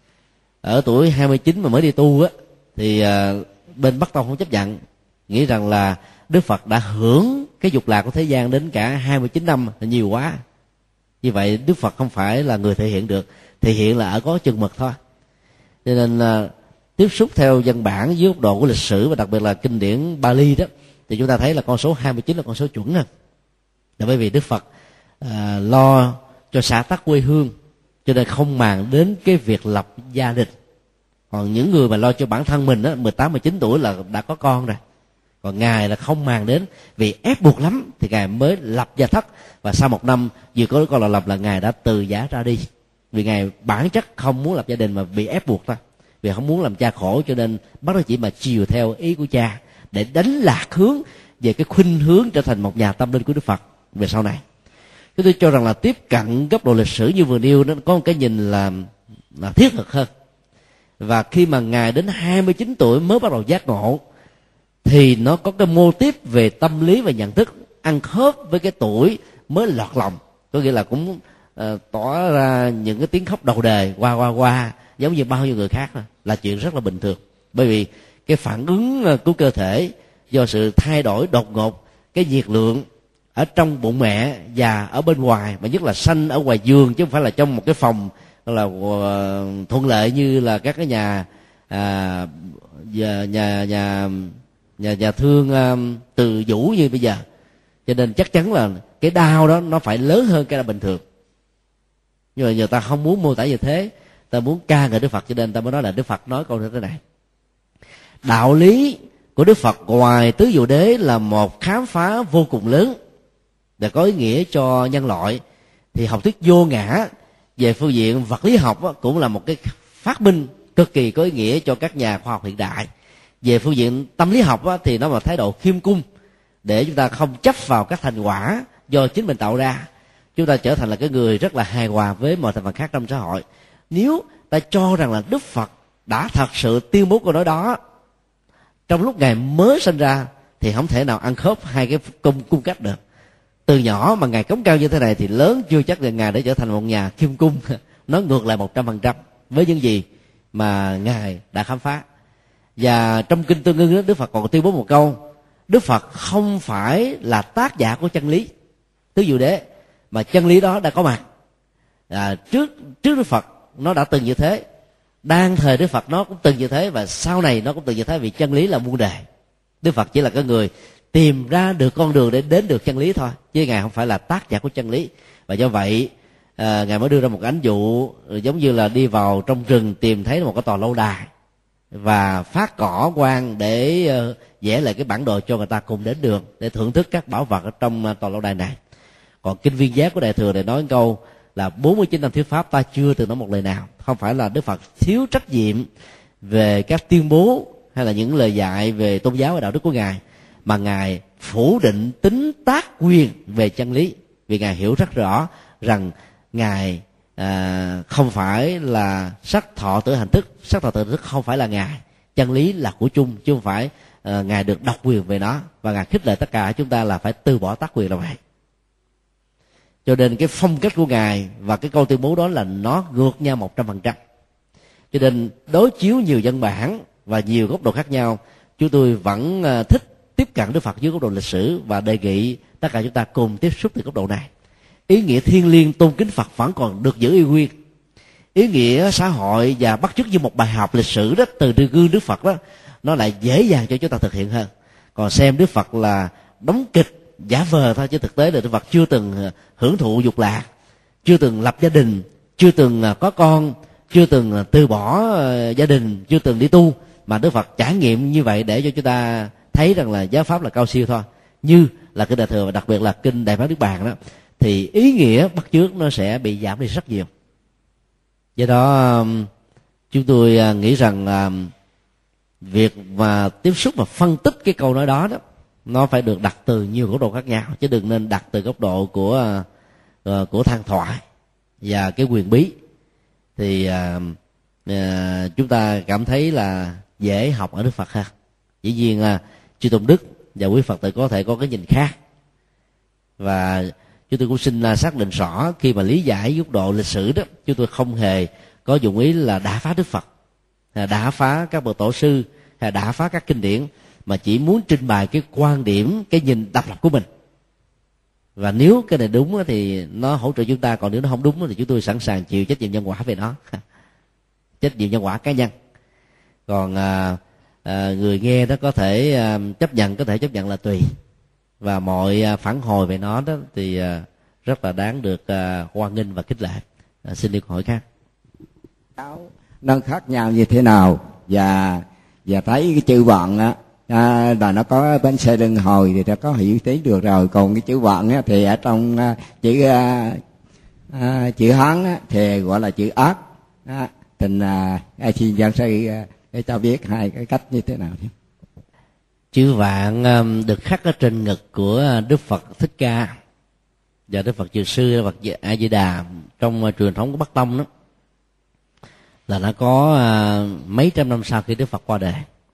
Ở tuổi hai mươi chín mà mới đi tu á, thì bên Bắc Tông không chấp nhận, nghĩ rằng là Đức Phật đã hưởng cái dục lạc của thế gian đến cả hai mươi chín năm là nhiều quá. Như vậy Đức Phật không phải là người thể hiện được, thể hiện là ở có chừng mực thôi. Cho nên là tiếp xúc theo văn bản dưới góc độ của lịch sử và đặc biệt là kinh điển Bali đó, thì chúng ta thấy là con số hai mươi chín là con số chuẩn hơn. Là bởi vì Đức Phật à, lo cho xã tắc quê hương, cho nên không màng đến cái việc lập gia đình. Còn những người mà lo cho bản thân mình á, mười tám, mười chín tuổi là đã có con rồi. Còn ngài là không màng đến, vì ép buộc lắm thì ngài mới lập gia thất, và sau một năm vừa có đứa con là lập là ngài đã từ giả ra đi. Vì ngài bản chất không muốn lập gia đình mà bị ép buộc thôi, vì không muốn làm cha khổ, cho nên bắt đầu chỉ mà chiều theo ý của cha để đánh lạc hướng về cái khuynh hướng trở thành một nhà tâm linh của Đức Phật về sau này. Chúng tôi cho rằng là tiếp cận góc độ lịch sử như vừa nêu, nó có một cái nhìn là, là thiết thực hơn. Và khi mà ngài đến hai mươi chín tuổi mới bắt đầu giác ngộ, thì nó có cái mô típ về tâm lý và nhận thức ăn khớp với cái tuổi mới lọt lòng. Có nghĩa là cũng uh, tỏ ra những cái tiếng khóc đầu đời qua qua qua giống như bao nhiêu người khác, là chuyện rất là bình thường. Bởi vì cái phản ứng của cơ thể do sự thay đổi đột ngột cái nhiệt lượng ở trong bụng mẹ và ở bên ngoài, mà nhất là sanh ở ngoài giường chứ không phải là trong một cái phòng là uh, thuận lợi như là các cái nhà à, nhà nhà nhà nhà, nhà thương um, từ vũ như bây giờ. Cho nên chắc chắn là cái đau đó nó phải lớn hơn cái đau bình thường. Nhưng mà người ta không muốn mô tả như thế, ta muốn ca ngợi Đức Phật, cho nên ta mới nói là Đức Phật nói câu như thế này: đạo lý của Đức Phật ngoài tứ diệu đế là một khám phá vô cùng lớn để có ý nghĩa cho nhân loại, thì học thuyết vô ngã về phương diện vật lý học á, cũng là một cái phát minh cực kỳ có ý nghĩa cho các nhà khoa học hiện đại. Về phương diện tâm lý học á, thì nó là thái độ khiêm cung, để chúng ta không chấp vào các thành quả do chính mình tạo ra, chúng ta trở thành là cái người rất là hài hòa với mọi thành phần khác trong xã hội. Nếu ta cho rằng là Đức Phật đã thật sự tuyên bố câu nói đó trong lúc ngài mới sinh ra thì không thể nào ăn khớp hai cái cung cung cách được. Từ nhỏ mà ngài cống cao như thế này thì lớn chưa chắc là ngài để trở thành một nhà kim cung. Nó ngược lại một trăm phần trăm với những gì mà ngài đã khám phá. Và trong kinh Tương Ưng, Đức Phật còn tuyên bố một câu: Đức Phật không phải là tác giả của chân lý tứ diệu đế, mà chân lý đó đã có mặt à, trước trước Đức Phật nó đã từng như thế, đang thời Đức Phật nó cũng từng như thế, và sau này nó cũng từng như thế, vì chân lý là muôn đời. Đức Phật chỉ là cái người tìm ra được con đường để đến được chân lý thôi, chứ ngài không phải là tác giả của chân lý. Và do vậy à, ngài mới đưa ra một ánh dụ giống như là đi vào trong rừng tìm thấy một cái tòa lâu đài và phát cỏ quang để uh, vẽ lại cái bản đồ cho người ta cùng đến đường để thưởng thức các bảo vật ở trong uh, tòa lâu đài này. Còn kinh Viên Giác của Đại Thừa này nói câu là bốn mươi chín năm thuyết pháp ta chưa từng nói một lời nào. Không phải là Đức Phật thiếu trách nhiệm về các tuyên bố hay là những lời dạy về tôn giáo và đạo đức của ngài, mà ngài phủ định tính tác quyền về chân lý, vì ngài hiểu rất rõ rằng ngài à, không phải là sắc thọ tử hành thức, sắc thọ tử hành thức không phải là ngài, chân lý là của chung chứ không phải à, ngài được độc quyền về nó, và ngài khích lệ tất cả chúng ta là phải từ bỏ tác quyền là vậy. Cho nên cái phong cách của ngài và cái câu tuyên bố đó là nó ngược nhau một trăm phần trăm. Cho nên đối chiếu nhiều văn bản và nhiều góc độ khác nhau, chúng tôi vẫn thích tiếp cận Đức Phật dưới góc độ lịch sử và đề nghị tất cả chúng ta cùng tiếp xúc từ góc độ này. Ý nghĩa thiêng liêng tôn kính Phật vẫn còn được giữ y nguyên. Ý nghĩa xã hội và bắt chước như một bài học lịch sử đó từ gương Đức Phật đó, nó lại dễ dàng cho chúng ta thực hiện hơn. Còn xem Đức Phật là đóng kịch giả vờ thôi, chứ thực tế là Đức Phật chưa từng hưởng thụ dục lạc, chưa từng lập gia đình, chưa từng có con, chưa từng từ bỏ gia đình, chưa từng đi tu, mà Đức Phật trải nghiệm như vậy để cho chúng ta thấy rằng là giáo pháp là cao siêu thôi. Như là kinh Đại Thừa và đặc biệt là kinh Đại Pháp Niết Bàn đó, thì ý nghĩa bắt chước nó sẽ bị giảm đi rất nhiều. Do đó chúng tôi nghĩ rằng việc mà tiếp xúc và phân tích cái câu nói đó đó, nó phải được đặt từ nhiều góc độ khác nhau, chứ đừng nên đặt từ góc độ của của than thoại và cái quyền bí. Thì à, à, chúng ta cảm thấy là dễ học ở Đức Phật ha. Dĩ nhiên là chư Tôn Đức và quý Phật tử có thể có cái nhìn khác, và chúng tôi cũng xin là xác định rõ khi mà lý giải góc độ lịch sử đó, chúng tôi không hề có dụng ý là đả phá Đức Phật, đả phá các bậc tổ sư, hay đả phá các kinh điển, mà chỉ muốn trình bày cái quan điểm, cái nhìn độc lập của mình. Và nếu cái này đúng thì nó hỗ trợ chúng ta, còn nếu nó không đúng thì chúng tôi sẵn sàng chịu trách nhiệm nhân quả về nó, trách nhiệm nhân quả cá nhân. Còn à, à, người nghe đó có thể à, chấp nhận, có thể chấp nhận là tùy, và mọi à, phản hồi về nó đó thì à, rất là đáng được à, hoan nghênh và khích lệ. À, xin đi câu hỏi khác. Nó khác nhau như thế nào, và và thấy cái chữ vạn á à, là nó có bánh xe lưng hồi thì nó có hiểu tí được rồi, còn cái chữ vạn á thì ở trong à, chữ à, à, chữ Hán á thì gọi là chữ ác á. Tình à, ai xin giảng sư à, để cho biết hai cái cách như thế nào thế. Chữ vạn được khắc ở trên ngực của Đức Phật Thích Ca và Đức Phật Dược Sư, Đức Phật A Di Đà trong truyền thống của Bắc Tông đó, là nó có mấy trăm năm sau khi Đức Phật qua đời.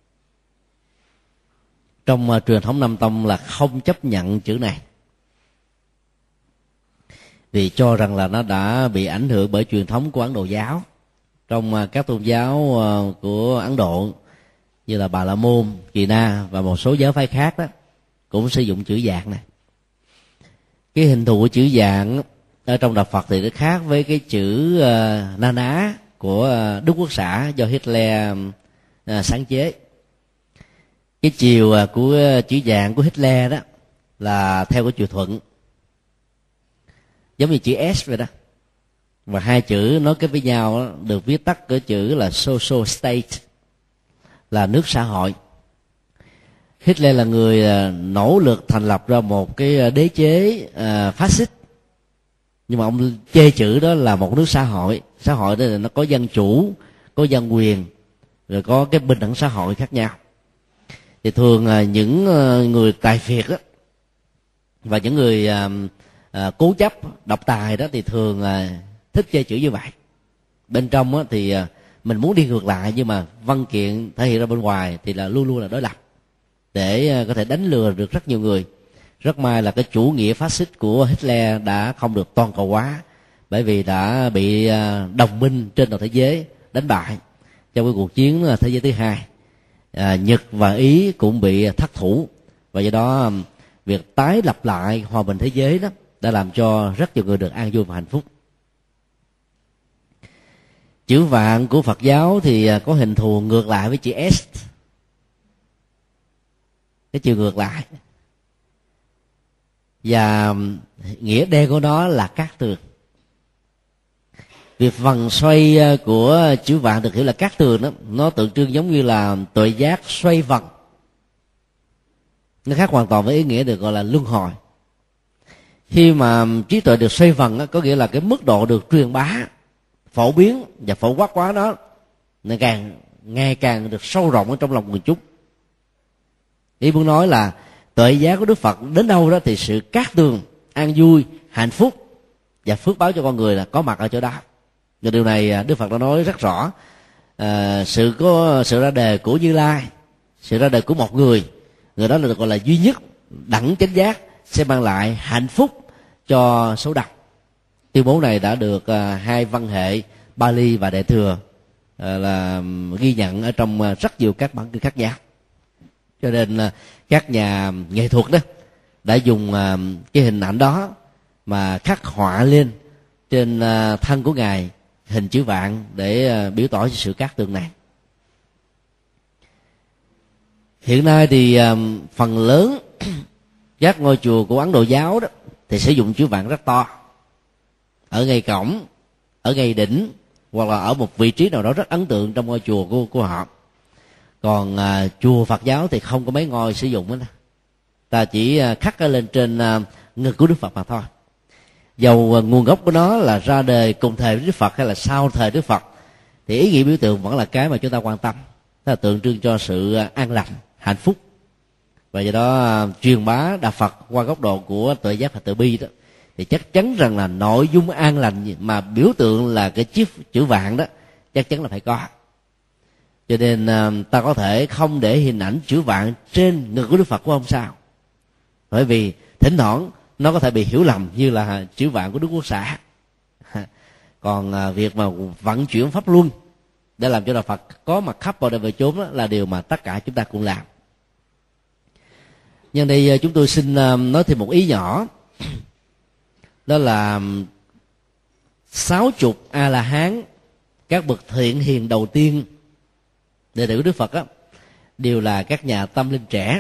Trong truyền thống Nam Tông là không chấp nhận chữ này, vì cho rằng là nó đã bị ảnh hưởng bởi truyền thống của Ấn Độ giáo. Trong các tôn giáo của Ấn Độ như là Bà La Môn, Kỳ Na và một số giáo phái khác đó cũng sử dụng chữ vạn này. Cái hình thù của chữ vạn ở trong đạo Phật thì nó khác với cái chữ uh, Na Ná của Đức Quốc xã do Hitler uh, sáng chế. Cái chiều uh, của chữ vạn của Hitler đó là theo cái chiều thuận, giống như chữ S vậy đó, và hai chữ nối kết với nhau đó, được viết tắt của chữ là social state, là nước xã hội. Hitler là người nỗ lực thành lập ra một cái đế chế uh, phát xít, nhưng mà ông chê chữ đó là một nước xã hội. Xã hội đó là nó có dân chủ, có dân quyền, rồi có cái bình đẳng xã hội khác nhau. Thì thường uh, những uh, người tài phiệt đó, và những người uh, uh, cố chấp độc tài đó thì thường uh, thích chơi chữ như vậy. Bên trong á, thì uh, mình muốn đi ngược lại, nhưng mà văn kiện thể hiện ra bên ngoài thì là luôn luôn là đối lập, để có thể đánh lừa được rất nhiều người. Rất may là cái chủ nghĩa phát xít của Hitler đã không được toàn cầu hóa, bởi vì đã bị đồng minh trên toàn thế giới đánh bại trong cái cuộc chiến thế giới thứ hai. À, Nhật và Ý cũng bị thất thủ, và do đó việc tái lập lại hòa bình thế giới đó đã làm cho rất nhiều người được an vui và hạnh phúc. Chữ vạn của Phật giáo thì có hình thù ngược lại với chữ S, cái chiều ngược lại, và nghĩa đen của nó là cát tường. Việc vần xoay của chữ vạn được hiểu là cát tường đó, nó tượng trưng giống như là tuệ giác xoay vần. Nó khác hoàn toàn với ý nghĩa được gọi là luân hồi. Khi mà trí tuệ được xoay vần đó, có nghĩa là cái mức độ được truyền bá, phổ biến và phổ quát quá đó ngày càng ngày càng được sâu rộng ở trong lòng người chúng. Ý muốn nói là tuệ giác của Đức Phật đến đâu đó thì sự cát tường, an vui, hạnh phúc và phước báo cho con người là có mặt ở chỗ đó. Và điều này Đức Phật đã nói rất rõ. À, sự có sự ra đề của Như Lai, sự ra đề của một người, người đó là được gọi là duy nhất, đẳng chánh giác, sẽ mang lại hạnh phúc cho số đông. Tuyên bố này đã được à, hai văn hệ Bali và Đại Thừa à, là ghi nhận ở trong à, rất nhiều các bản kinh khác nhau. Cho nên à, các nhà nghệ thuật đó đã dùng à, cái hình ảnh đó mà khắc họa lên trên à, thân của ngài hình chữ vạn để à, biểu tỏ sự cát tường này. Hiện nay thì à, phần lớn các ngôi chùa của Ấn Độ giáo đó thì sử dụng chữ vạn rất to, ở ngay cổng, ở ngay đỉnh, hoặc là ở một vị trí nào đó rất ấn tượng trong ngôi chùa của, của họ. Còn à, chùa Phật giáo thì không có mấy ngôi sử dụng đó. Ta chỉ à, khắc lên trên à, ngực của Đức Phật mà thôi. Dầu à, nguồn gốc của nó là ra đời cùng thời với Đức Phật hay là sau thời Đức Phật, thì ý nghĩa biểu tượng vẫn là cái mà chúng ta quan tâm. Đó là tượng trưng cho sự à, an lành, hạnh phúc. Và do đó à, truyền bá đạo Phật qua góc độ của tuệ giác và từ bi đó, thì chắc chắn rằng là nội dung an lành mà biểu tượng là cái chiếc chữ vạn đó chắc chắn là phải có. Cho nên ta có thể không để hình ảnh chữ vạn trên ngực của Đức Phật của ông sao, bởi vì thỉnh thoảng nó có thể bị hiểu lầm như là chữ vạn của Đức Quốc xã. Còn việc mà vận chuyển pháp luân để làm cho đạo Phật có mặt khắp mọi nơi về chốn đó là điều mà tất cả chúng ta cũng làm. Nhân đây chúng tôi xin nói thêm một ý nhỏ, đó là sáu chục A La Hán, các bậc thiện hiền đầu tiên đệ tử Đức Phật á, đều là các nhà tâm linh trẻ.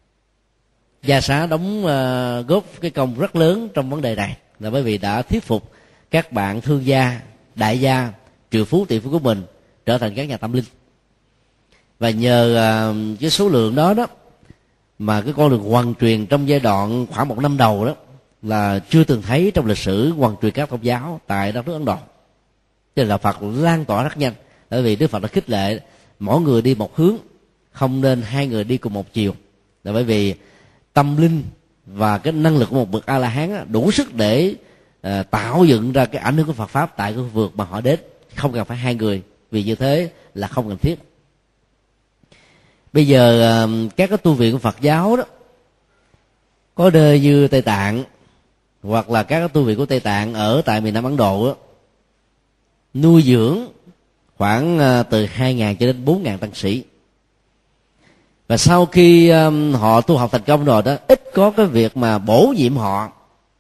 Gia Xá đóng uh, góp cái công rất lớn trong vấn đề này, là bởi vì đã thuyết phục các bạn thương gia, đại gia, triệu phú, tỷ phú của mình trở thành các nhà tâm linh. Và nhờ uh, cái số lượng đó đó mà cái con đường hoàn truyền trong giai đoạn khoảng một năm đầu đó là chưa từng thấy trong lịch sử hoàn truyền các tôn giáo tại đất nước Ấn Độ. Cho nên là Phật lan tỏa rất nhanh, bởi vì Đức Phật đã khích lệ mỗi người đi một hướng, không nên hai người đi cùng một chiều. Là bởi vì tâm linh và cái năng lực của một bậc A La Hán đủ sức để uh, tạo dựng ra cái ảnh hưởng của Phật pháp tại cái khu vực mà họ đến, không cần phải hai người, vì như thế là không cần thiết. Bây giờ uh, các cái tu viện của Phật giáo đó có nơi như Tây Tạng hoặc là các cái tu viện của Tây Tạng ở tại miền Nam Ấn Độ đó, nuôi dưỡng khoảng uh, từ hai nghìn cho đến bốn nghìn tăng sĩ. Và sau khi um, họ tu học thành công rồi đó, ít có cái việc mà bổ nhiệm họ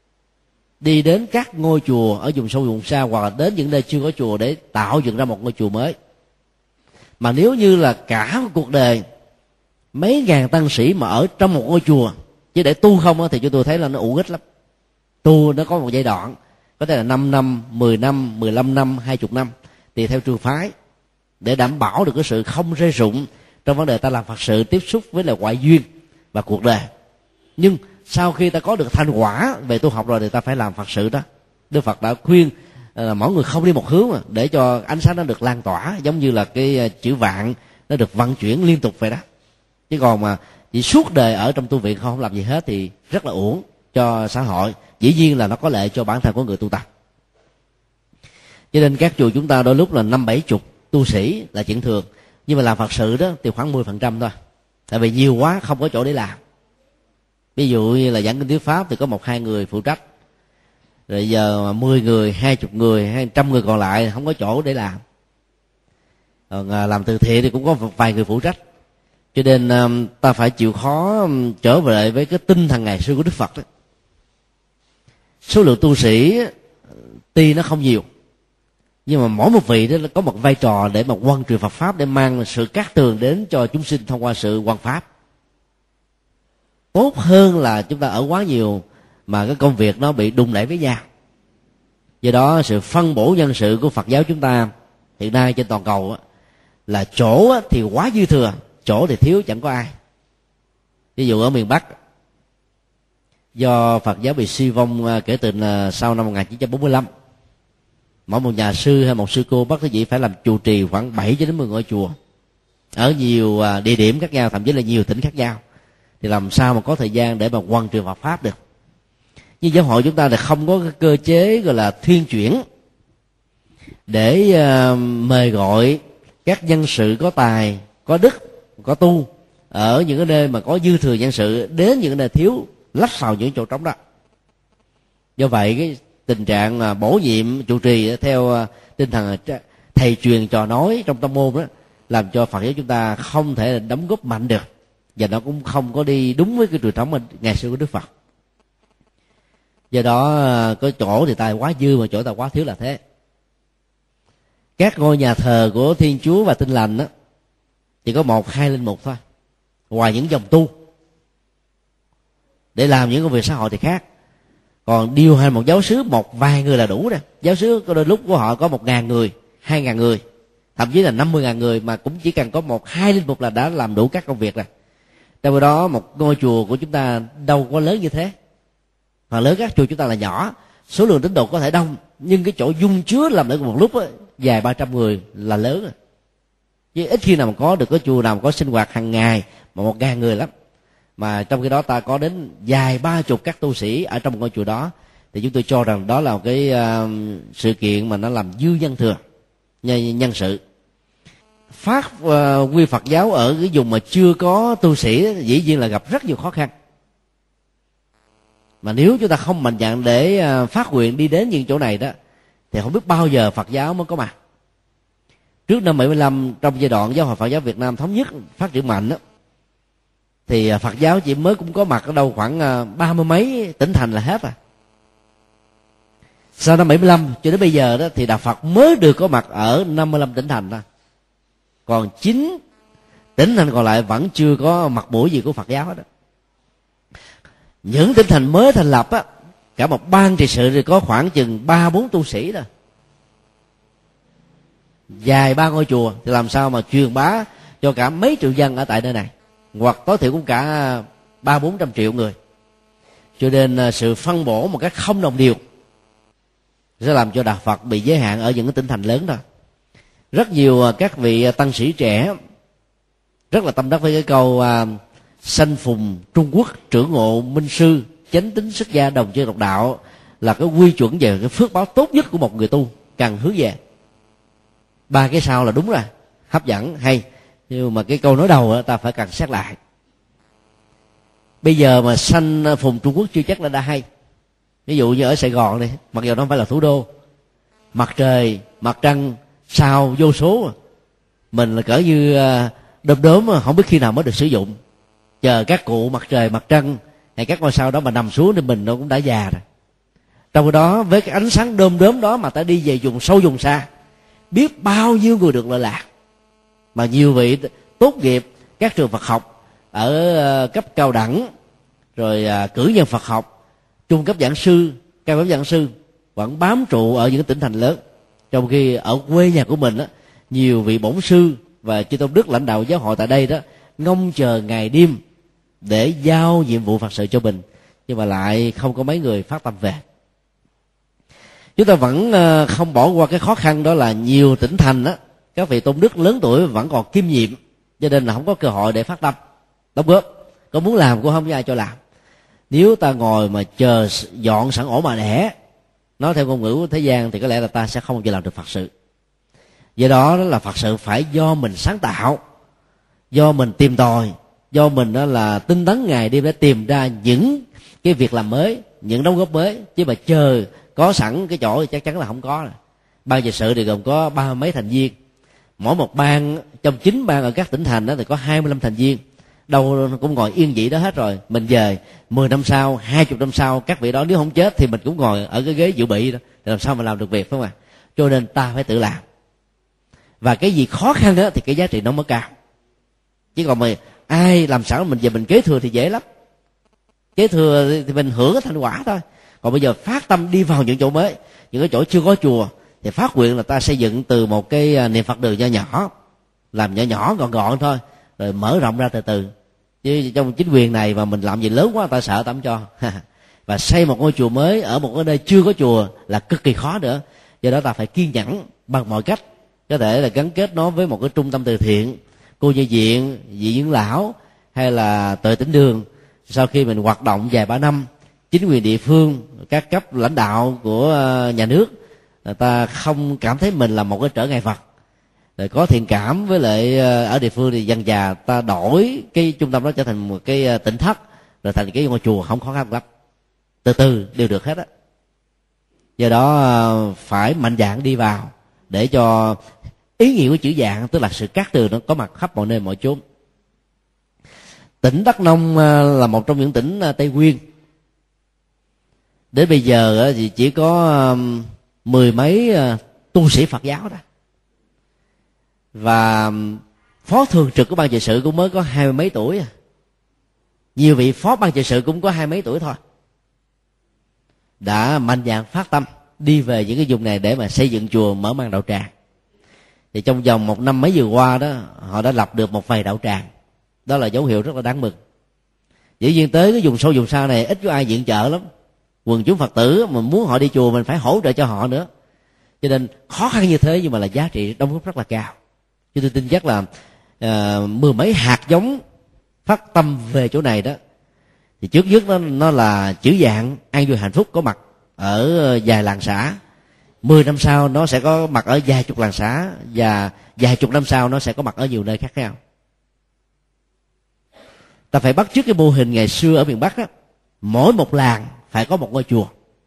đi đến các ngôi chùa ở vùng sâu vùng xa, hoặc là đến những nơi chưa có chùa để tạo dựng ra một ngôi chùa mới. Mà nếu như là cả cuộc đời mấy ngàn tăng sĩ mà ở trong một ngôi chùa chứ để tu không thì chúng tôi thấy là nó uổng ích lắm. Tu nó có một giai đoạn, có thể là năm năm, mười năm, mười lăm năm, hai mươi năm, tùy theo trường phái, để đảm bảo được cái sự không rơi rụng trong vấn đề ta làm Phật sự, tiếp xúc với là ngoại duyên và cuộc đời. Nhưng sau khi ta có được thành quả về tu học rồi thì ta phải làm Phật sự đó. Đức Phật đã khuyên là mỗi người không đi một hướng mà, để cho ánh sáng nó được lan tỏa, giống như là cái chữ vạn nó được vận chuyển liên tục vậy đó. Chứ còn mà chỉ suốt đời ở trong tu viện không làm gì hết thì rất là uổng cho xã hội. Dĩ nhiên là nó có lợi cho bản thân của người tu tập. Cho nên các chùa chúng ta đôi lúc là năm bảy chục tu sĩ là chuyện thường, nhưng mà làm Phật sự đó thì khoảng mười phần trăm thôi, tại vì nhiều quá không có chỗ để làm. Ví dụ như là giảng kinh thuyết pháp thì có một hai người phụ trách, rồi giờ mười người, hai chục người, hai trăm người còn lại không có chỗ để làm. Còn làm từ thiện thì cũng có vài người phụ trách, cho nên ta phải chịu khó trở về với cái tinh thần ngày xưa của Đức Phật đó. Số lượng tu sĩ tuy nó không nhiều, nhưng mà mỗi một vị đó có một vai trò để mà hoằng truyền Phật pháp, để mang sự cát tường đến cho chúng sinh thông qua sự hoằng pháp. Tốt hơn là chúng ta ở quá nhiều mà cái công việc nó bị đùn đẩy với nhau. Do đó sự phân bổ nhân sự của Phật giáo chúng ta hiện nay trên toàn cầu là chỗ thì quá dư thừa, chỗ thì thiếu chẳng có ai. Ví dụ ở miền Bắc, do Phật giáo bị suy vong kể từ sau năm một nghìn chín trăm bốn mươi lăm, mỗi một nhà sư hay một sư cô Bắc Thế Dĩ phải làm trụ trì khoảng bảy cho đến mười ngôi chùa ở nhiều địa điểm khác nhau, thậm chí là nhiều tỉnh khác nhau, thì làm sao mà có thời gian để mà hoằng truyền Phật pháp được. Nhưng giáo hội chúng ta là không có cái cơ chế gọi là thuyên chuyển để uh, mời gọi các nhân sự có tài, có đức, có tu ở những cái nơi mà có dư thừa nhân sự đến những cái nơi thiếu, lấp vào những chỗ trống đó. Do vậy cái tình trạng bổ nhiệm trụ trì theo tinh thần thầy truyền trò nói trong tông môn đó làm cho Phật giáo chúng ta không thể đóng góp mạnh được, và nó cũng không có đi đúng với cái truyền thống ngày xưa của Đức Phật. Do đó có chỗ thì ta quá dư, mà chỗ ta quá thiếu là thế. Các ngôi nhà thờ của Thiên Chúa và Tin Lành đó chỉ có một hai linh mục thôi, ngoài những dòng tu để làm những công việc xã hội thì khác. Còn điều hành một giáo xứ một vài người là đủ rồi. Giáo xứ có đôi lúc của họ có một ngàn người, hai ngàn người, thậm chí là năm mươi ngàn người, mà cũng chỉ cần có một hai linh mục là đã làm đủ các công việc rồi. Trong đó một ngôi chùa của chúng ta đâu có lớn như thế. Phần lớn các chùa chúng ta là nhỏ, số lượng tín đồ có thể đông, nhưng cái chỗ dung chứa làm được một lúc ấy, vài ba trăm người là lớn rồi. Chứ ít khi nào mà có được cái chùa nào mà có sinh hoạt hàng ngày mà một ngàn người lắm. Mà trong khi đó ta có đến vài ba chục các tu sĩ ở trong ngôi chùa đó, thì chúng tôi cho rằng đó là một cái uh, sự kiện mà nó làm dư nhân thừa, nhân, nhân sự. Phát uh, quy Phật giáo ở cái vùng mà chưa có tu sĩ dĩ nhiên là gặp rất nhiều khó khăn. Mà nếu chúng ta không mạnh dạn để uh, phát nguyện đi đến những chỗ này đó, thì không biết bao giờ Phật giáo mới có mặt. Trước năm bảy mươi lăm, trong giai đoạn giáo hội Phật giáo Việt Nam thống nhất phát triển mạnh đó, thì Phật giáo chỉ mới cũng có mặt ở đâu khoảng ba mươi mấy tỉnh thành là hết rồi. Sau năm bảy mươi lăm cho đến bây giờ đó thì Đạo Phật mới được có mặt ở năm mươi lăm tỉnh thành thôi. Còn chín tỉnh thành còn lại vẫn chưa có mặt mũi gì của Phật giáo hết đó. Những tỉnh thành mới thành lập á, cả một ban trị sự thì có khoảng chừng ba bốn tu sĩ thôi, vài ba ngôi chùa, thì làm sao mà truyền bá cho cả mấy triệu dân ở tại nơi này, hoặc tối thiểu cũng cả ba bốn trăm triệu người. Cho nên sự phân bổ một cách không đồng đều sẽ làm cho Đạo Phật bị giới hạn ở những cái tỉnh thành lớn thôi. Rất nhiều các vị tăng sĩ trẻ rất là tâm đắc với cái câu uh, sanh phùng Trung Quốc trưởng ngộ minh sư, chánh tính xuất gia đồng chơi độc đạo là cái quy chuẩn về cái phước báo tốt nhất của một người tu cần hướng về. Ba cái sau là đúng rồi, hấp dẫn, hay, nhưng mà cái câu nói đầu đó, ta phải cần xét lại. Bây giờ mà sanh phùng Trung Quốc chưa chắc là đã hay. Ví dụ như ở Sài Gòn này, mặc dù nó không phải là thủ đô, mặt trời, mặt trăng, sao vô số, mình là cỡ như đom đóm không biết khi nào mới được sử dụng. Chờ các cụ mặt trời, mặt trăng hay các ngôi sao đó mà nằm xuống thì mình nó cũng đã già rồi. Trong khi đó với cái ánh sáng đom đóm đó mà ta đi về vùng sâu vùng xa, biết bao nhiêu người được lợi lạc. Mà nhiều vị tốt nghiệp các trường Phật học ở cấp cao đẳng, rồi cử nhân Phật học, trung cấp giảng sư, cao cấp giảng sư vẫn bám trụ ở những tỉnh thành lớn. Trong khi ở quê nhà của mình đó, nhiều vị bổn sư và chư tôn đức lãnh đạo giáo hội tại đây đó ngông chờ ngày đêm để giao nhiệm vụ Phật sự cho mình, nhưng mà lại không có mấy người phát tâm về. Chúng ta vẫn không bỏ qua cái khó khăn đó là nhiều tỉnh thành đó, các vị tôn đức lớn tuổi vẫn còn kiêm nhiệm, cho nên là không có cơ hội để phát tâm đóng góp. Có muốn làm cũng không có ai cho làm. Nếu ta ngồi mà chờ dọn sẵn ổ mà đẻ, nói theo ngôn ngữ của thế gian, thì có lẽ là ta sẽ không bao giờ làm được Phật sự. Do đó đó là Phật sự phải do mình sáng tạo, do mình tìm tòi, do mình đó là tinh tấn ngày đêm để tìm ra những cái việc làm mới, những đóng góp mới. Chứ mà chờ có sẵn cái chỗ thì chắc chắn là không có rồi. Ban trị sự thì gồm có ba mấy thành viên, mỗi một ban trong chín ban ở các tỉnh thành đó thì có hai mươi lăm thành viên, đâu cũng ngồi yên vị đó hết rồi. Mình về mười năm sau, hai mươi năm sau, các vị đó nếu không chết thì mình cũng ngồi ở cái ghế dự bị đó, thì làm sao mà làm được việc, phải không ạ? Cho nên ta phải tự làm, và cái gì khó khăn đó thì cái giá trị nó mới cao. Chứ còn mà ai làm sẵn mình về mình kế thừa thì dễ lắm, kế thừa thì mình hưởng cái thành quả thôi. Còn bây giờ phát tâm đi vào những chỗ mới, những cái chỗ chưa có chùa, thì phát nguyện là ta xây dựng từ một cái niệm Phật đường nho nhỏ, làm nhỏ nhỏ gọn gọn thôi, rồi mở rộng ra từ từ. Chứ trong chính quyền này mà mình làm gì lớn quá ta sợ ta không cho. Và xây một ngôi chùa mới ở một cái nơi chưa có chùa là cực kỳ khó nữa. Do đó ta phải kiên nhẫn bằng mọi cách, có thể là gắn kết nó với một cái trung tâm từ thiện, cô nhi viện, viện dưỡng lão, hay là Tuệ Tĩnh Đường. Sau khi mình hoạt động vài ba năm, chính quyền địa phương, các cấp lãnh đạo của nhà nước, người ta không cảm thấy mình là một cái trở ngại vật, rồi có thiện cảm với lại ở địa phương, thì dần dà ta đổi cái trung tâm đó trở thành một cái tỉnh thất, rồi thành cái ngôi chùa không khó khăn lắm, từ từ đều được hết á. Do đó phải mạnh dạn đi vào để cho ý nghĩa của chữ dạng, tức là sự cát tường, nó có mặt khắp mọi nơi mọi chốn. Tỉnh Đắk Nông là một trong những tỉnh Tây Nguyên. Đến bây giờ thì chỉ có mười mấy tu sĩ Phật giáo đó, và phó thường trực của ban trị sự cũng mới có hai mươi mấy tuổi. Nhiều vị phó ban trị sự cũng có hai mấy tuổi thôi, đã mạnh dạn phát tâm đi về những cái vùng này để mà xây dựng chùa, mở mang đạo tràng. Thì trong vòng một năm mấy vừa qua đó, họ đã lập được một vài đạo tràng. Đó là dấu hiệu rất là đáng mừng. Dĩ nhiên tới cái vùng sâu vùng xa này ít có ai viện trợ lắm, quần chúng Phật tử mà muốn họ đi chùa mình phải hỗ trợ cho họ nữa. Cho nên khó khăn như thế nhưng mà là giá trị đóng góp rất là cao. Chứ tôi tin chắc là uh, mười mấy hạt giống phát tâm về chỗ này đó, thì trước nhất nó, nó là chữ dạng an vui hạnh phúc có mặt ở vài làng xã, mười năm sau nó sẽ có mặt ở vài chục làng xã, và vài chục năm sau nó sẽ có mặt ở nhiều nơi khác nhau. Ta phải bắt chước cái mô hình ngày xưa ở miền Bắc đó, mỗi một làng phải có một ngôi chùa.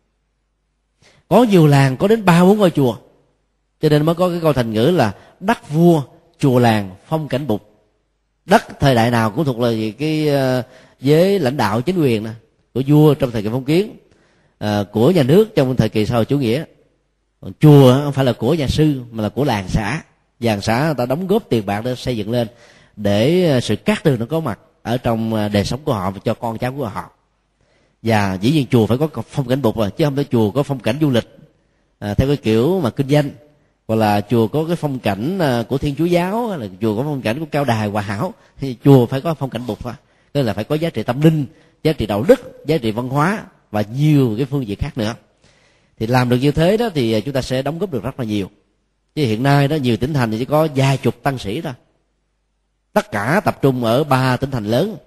Có nhiều làng có đến ba bốn ngôi chùa, cho nên mới có cái câu thành ngữ là đất vua chùa làng phong cảnh bục. Đất thời đại nào cũng thuộc là cái giới lãnh đạo chính quyền nè, của vua trong thời kỳ phong kiến, à, của nhà nước trong thời kỳ xã hội chủ nghĩa. Còn chùa không phải là của nhà sư mà là của làng xã. Làng xã người ta đóng góp tiền bạc để xây dựng lên, để sự cát tường nó có mặt ở trong đời sống của họ và cho con cháu của họ. Và dĩ nhiên chùa phải có phong cảnh bục rồi, chứ không phải chùa có phong cảnh du lịch à, theo cái kiểu mà kinh doanh, hoặc là chùa có cái phong cảnh của Thiên Chúa giáo, hay là chùa có phong cảnh của Cao Đài, Hòa Hảo. Thì chùa phải có phong cảnh bục thôi, tức là phải có giá trị tâm linh, giá trị đạo đức, giá trị văn hóa và nhiều cái phương diện khác nữa. Thì làm được như thế đó thì chúng ta sẽ đóng góp được rất là nhiều. Chứ hiện nay đó nhiều tỉnh thành thì chỉ có vài chục tăng sĩ thôi, tất cả tập trung ở ba tỉnh thành lớn.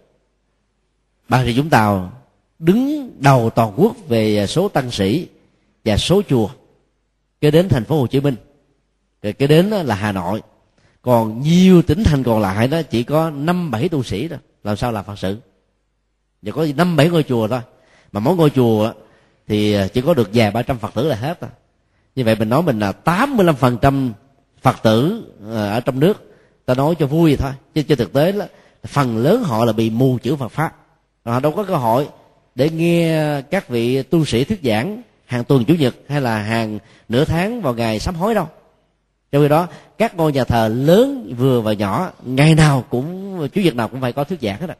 Bà Rịa Vũng Tàu đứng đầu toàn quốc về số tăng sĩ và số chùa, kế đến thành phố Hồ Chí Minh, rồi kế đến là Hà Nội. Còn nhiều tỉnh thành còn lại đó chỉ có năm bảy tu sĩ thôi, làm sao làm Phật sự? Và có năm bảy ngôi chùa thôi, mà mỗi ngôi chùa thì chỉ có được vài ba trăm Phật tử là hết rồi. Như vậy mình nói mình là tám mươi lăm phần trăm Phật tử ở trong nước, ta nói cho vui thôi, chứ trên thực tế là phần lớn họ là bị mù chữ Phật pháp, họ đâu có cơ hội để nghe các vị tu sĩ thuyết giảng hàng tuần chủ nhật hay là hàng nửa tháng vào ngày sám hối đâu. Trong khi đó các ngôi nhà thờ lớn vừa và nhỏ ngày nào cũng, chủ nhật nào cũng phải có thuyết giảng hết.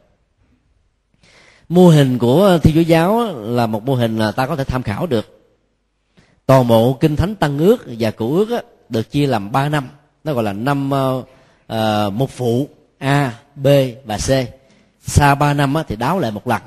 Mô hình của Thiên Chúa giáo là một mô hình là ta có thể tham khảo được. Toàn bộ Kinh Thánh Tân Ước và Cựu Ước được chia làm ba năm, nó gọi là năm uh, mục phụ A, B và C. Sau ba năm thì đáo lại một lần.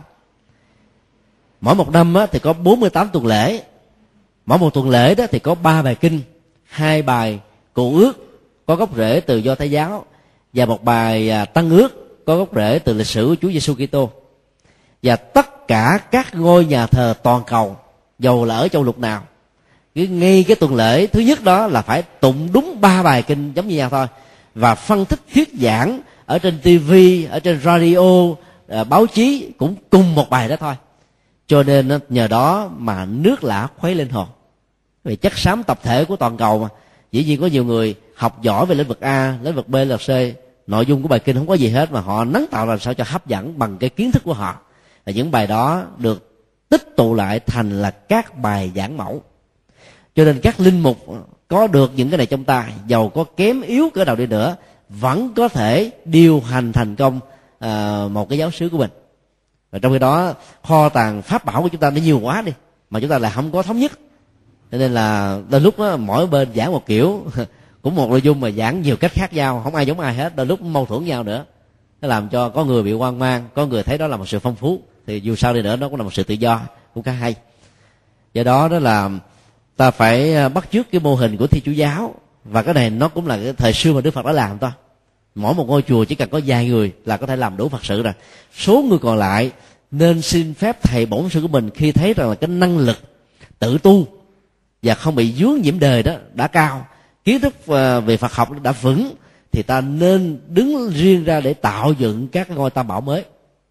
Mỗi một năm thì có bốn mươi tám tuần lễ. Mỗi một tuần lễ đó thì có ba bài kinh, hai bài Cựu Ước có gốc rễ từ Do Thái giáo, và một bài Tân Ước có gốc rễ từ lịch sử của Chúa Giêsu Kitô. Và tất cả các ngôi nhà thờ toàn cầu, dầu là ở châu lục nào, cái ngay cái tuần lễ thứ nhất đó là phải tụng đúng ba bài kinh giống như nhau thôi, và phân tích thuyết giảng ở trên tivi, ở trên radio, báo chí cũng cùng một bài đó thôi. Cho nên nhờ đó mà nước lã khuấy lên hồ. Vì chất xám tập thể của toàn cầu mà, dĩ nhiên có nhiều người học giỏi về lĩnh vực A, lĩnh vực B, lĩnh vực C, nội dung của bài kinh không có gì hết, mà họ nắng tạo làm sao cho hấp dẫn bằng cái kiến thức của họ. Và những bài đó được tích tụ lại thành là các bài giảng mẫu. Cho nên các linh mục có được những cái này trong tay, dầu có kém yếu cỡ nào đi nữa, vẫn có thể điều hành thành công à, một cái giáo xứ của mình. Và trong khi đó kho tàng pháp bảo của chúng ta nó nhiều quá đi, mà chúng ta lại không có thống nhất, cho nên là đôi lúc đó, mỗi bên giảng một kiểu cũng một nội dung mà giảng nhiều cách khác nhau, không ai giống ai hết, đôi lúc mâu thuẫn nhau nữa, nó làm cho có người bị hoang mang, có người thấy đó là một sự phong phú. Thì dù sao đi nữa nó cũng là một sự tự do, cũng khá hay. Do đó đó là ta phải bắt chước cái mô hình của Thiên Chúa giáo, và cái này nó cũng là cái thời xưa mà Đức Phật đã làm thôi. Mỗi một ngôi chùa chỉ cần có vài người là có thể làm đủ Phật sự rồi. Số người còn lại nên xin phép thầy bổn sư của mình, khi thấy rằng là cái năng lực tự tu và không bị vướng nhiễm đời đó đã cao, kiến thức về Phật học đã vững, thì ta nên đứng riêng ra để tạo dựng các ngôi tam bảo mới,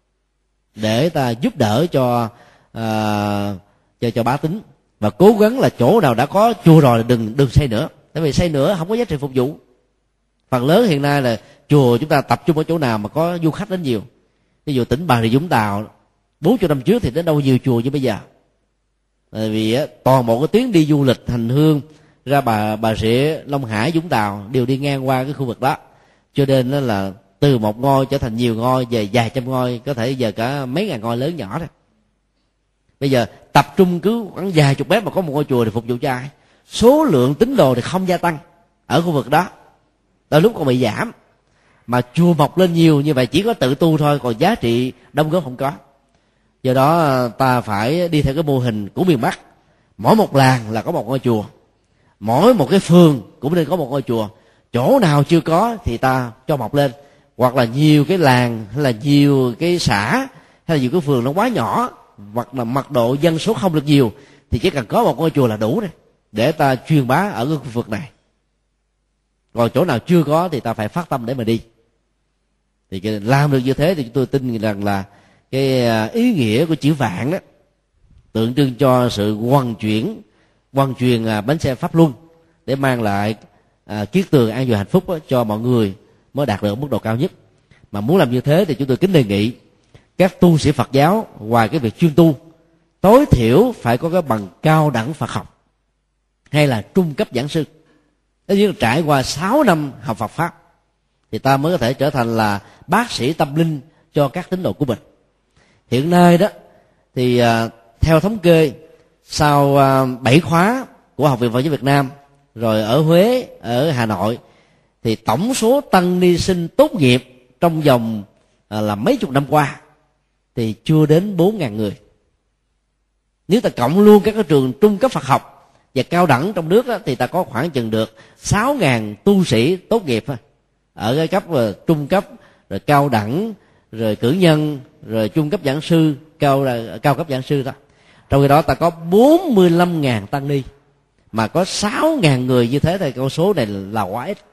để ta giúp đỡ cho uh, cho cho bá tính, và cố gắng là chỗ nào đã có chùa rồi là đừng đừng xây nữa, tại vì xây nữa không có giá trị phục vụ. Phần lớn hiện nay là chùa chúng ta tập trung ở chỗ nào mà có du khách đến nhiều. Ví dụ tỉnh Bà Rịa Vũng Tàu bốn mươi năm trước thì đến đâu nhiều chùa như bây giờ, tại vì toàn bộ cái tuyến đi du lịch hành hương ra Bà Bà Rịa, Long Hải, Vũng Tàu đều đi ngang qua cái khu vực đó, cho nên nó là từ một ngôi trở thành nhiều ngôi, về vài trăm ngôi, có thể giờ cả mấy ngàn ngôi lớn nhỏ rồi. Bây giờ tập trung cứ khoảng vài chục mét mà có một ngôi chùa thì phục vụ cho ai? Số lượng tín đồ thì không gia tăng ở khu vực đó, đôi lúc còn bị giảm, mà chùa mọc lên nhiều như vậy chỉ có tự tu thôi, còn giá trị đóng góp không có. Do đó ta phải đi theo cái mô hình của miền Bắc, mỗi một làng là có một ngôi chùa, mỗi một cái phường cũng nên có một ngôi chùa. Chỗ nào chưa có thì ta cho mọc lên, hoặc là nhiều cái làng hay là nhiều cái xã hay là nhiều cái phường nó quá nhỏ, hoặc là mật độ dân số không được nhiều, thì chỉ cần có một ngôi chùa là đủ rồi để ta truyền bá ở cái khu vực này. Còn chỗ nào chưa có thì ta phải phát tâm để mà đi. Thì làm được như thế thì chúng tôi tin rằng là cái ý nghĩa của chữ vạn đó tượng trưng cho sự hoằng chuyển, hoằng truyền bánh xe pháp luân, để mang lại à, kiết tường an vui hạnh phúc đó, cho mọi người mới đạt được mức độ cao nhất. Mà muốn làm như thế thì chúng tôi kính đề nghị các tu sĩ Phật giáo, ngoài cái việc chuyên tu, tối thiểu phải có cái bằng cao đẳng Phật học hay là trung cấp giảng sư. Tất nhiên trải qua sáu năm học Phật pháp thì ta mới có thể trở thành là bác sĩ tâm linh cho các tín đồ của mình. Hiện nay đó thì à, theo thống kê, sau à, bảy khóa của Học viện Phật giáo Việt Nam, rồi ở Huế, ở Hà Nội, thì tổng số tăng ni sinh tốt nghiệp trong vòng à, là mấy chục năm qua thì chưa đến bốn ngàn người. Nếu ta cộng luôn các cái trường trung cấp Phật học và cao đẳng trong nước đó, thì ta có khoảng chừng được sáu ngàn tu sĩ tốt nghiệp ở cái cấp uh, trung cấp, rồi cao đẳng, rồi cử nhân, rồi trung cấp giảng sư, cao cao cấp giảng sư đó. Trong khi đó ta có bốn mươi lăm ngàn tăng ni, mà có sáu ngàn người như thế thì con số này là quá ít.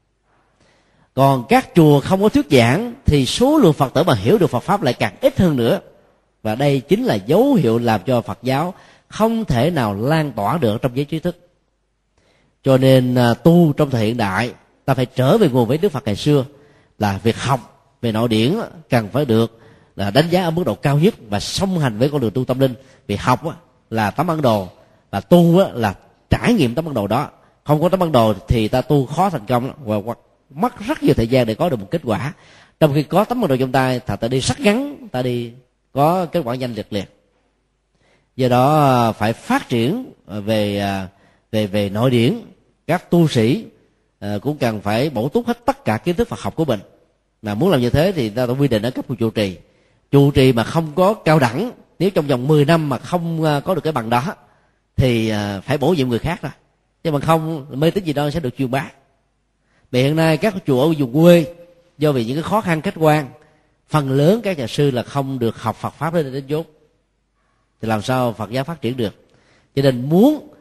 Còn các chùa không có thuyết giảng thì số lượng Phật tử mà hiểu được Phật pháp lại càng ít hơn nữa, và đây chính là dấu hiệu làm cho Phật giáo không thể nào lan tỏa được trong giới trí thức. Cho nên tu trong thời hiện đại, ta phải trở về nguồn với Đức Phật ngày xưa, là việc học về nội điển cần phải được là đánh giá ở mức độ cao nhất và song hành với con đường tu tâm linh. Vì học là tấm bản đồ, và tu là trải nghiệm tấm bản đồ đó. Không có tấm bản đồ thì ta tu khó thành công, và mất rất nhiều thời gian để có được một kết quả. Trong khi có tấm bản đồ trong tay, thật ta đi sắc ngắn, ta đi có kết quả nhanh liệt liệt. Do đó phải phát triển về về về nội điển. Các tu sĩ cũng cần phải bổ túc hết tất cả kiến thức Phật học của mình. Mà muốn làm như thế thì ta phải quy định ở cấp của trụ trì. Trụ trì mà không có cao đẳng, nếu trong vòng mười năm mà không có được cái bằng đó thì phải bổ nhiệm người khác ra, chứ mà không mê tín gì đó sẽ được truyền bá. Vì hiện nay các chùa ở vùng quê, do vì những cái khó khăn khách quan, phần lớn các nhà sư là không được học Phật pháp đến đến chốn, thì làm sao Phật giáo phát triển được. Cho nên muốn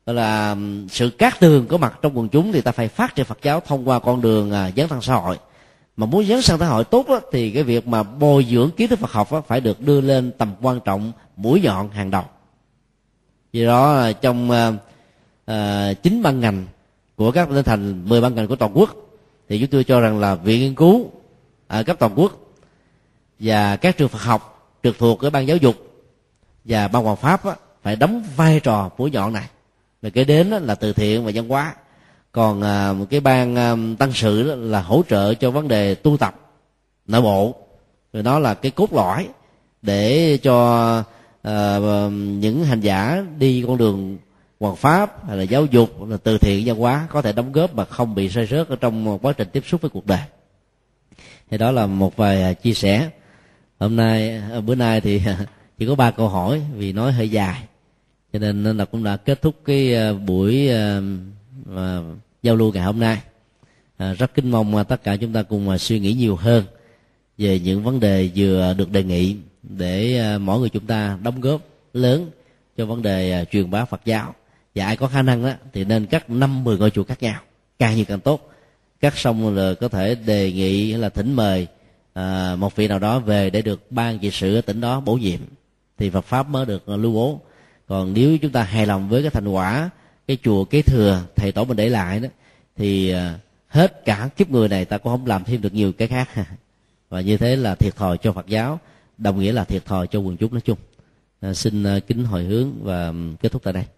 gọi là sự cát tường có mặt trong quần chúng, thì ta phải phát triển Phật giáo thông qua con đường à, dấn thân xã hội. Mà muốn dấn thân xã hội tốt á, thì cái việc mà bồi dưỡng kiến thức Phật học á, phải được đưa lên tầm quan trọng, mũi nhọn hàng đầu. Vì đó trong chín uh, ban ngành của các tỉnh thành, mười ban ngành của toàn quốc, thì chúng tôi cho rằng là viện nghiên cứu ở cấp toàn quốc và các trường Phật học trực thuộc cái ban giáo dục và ban hoàng pháp á, phải đóng vai trò mũi nhọn này. Rồi kế đến á, là từ thiện và văn hóa. Còn à, một cái ban à, tăng sự đó là hỗ trợ cho vấn đề tu tập nội bộ, rồi đó là cái cốt lõi để cho à, những hành giả đi con đường hoàng pháp hay là giáo dục hay là từ thiện văn hóa có thể đóng góp mà không bị rơi rớt ở trong quá trình tiếp xúc với cuộc đời. Thì đó là một vài chia sẻ. Hôm nay bữa nay thì chỉ có ba câu hỏi vì nói hơi dài, cho nên là cũng đã kết thúc cái buổi uh, giao lưu ngày hôm nay. À, rất kính mong tất cả chúng ta cùng suy nghĩ nhiều hơn về những vấn đề vừa được đề nghị, để mỗi người chúng ta đóng góp lớn cho vấn đề truyền bá Phật giáo. Và ai có khả năng đó thì nên cắt năm mười ngôi chùa khác nhau, càng nhiều càng tốt. Cắt xong rồi có thể đề nghị là thỉnh mời à, một vị nào đó về để được ban trị sự ở tỉnh đó bổ nhiệm, thì Phật pháp mới được lưu bố. Còn nếu chúng ta hài lòng với cái thành quả cái chùa kế thừa thầy tổ mình để lại đó, thì à, hết cả kiếp người này ta cũng không làm thêm được nhiều cái khác. Và như thế là thiệt thòi cho Phật giáo, đồng nghĩa là thiệt thòi cho quần chúng nói chung. À, xin à, kính hồi hướng và kết thúc tại đây.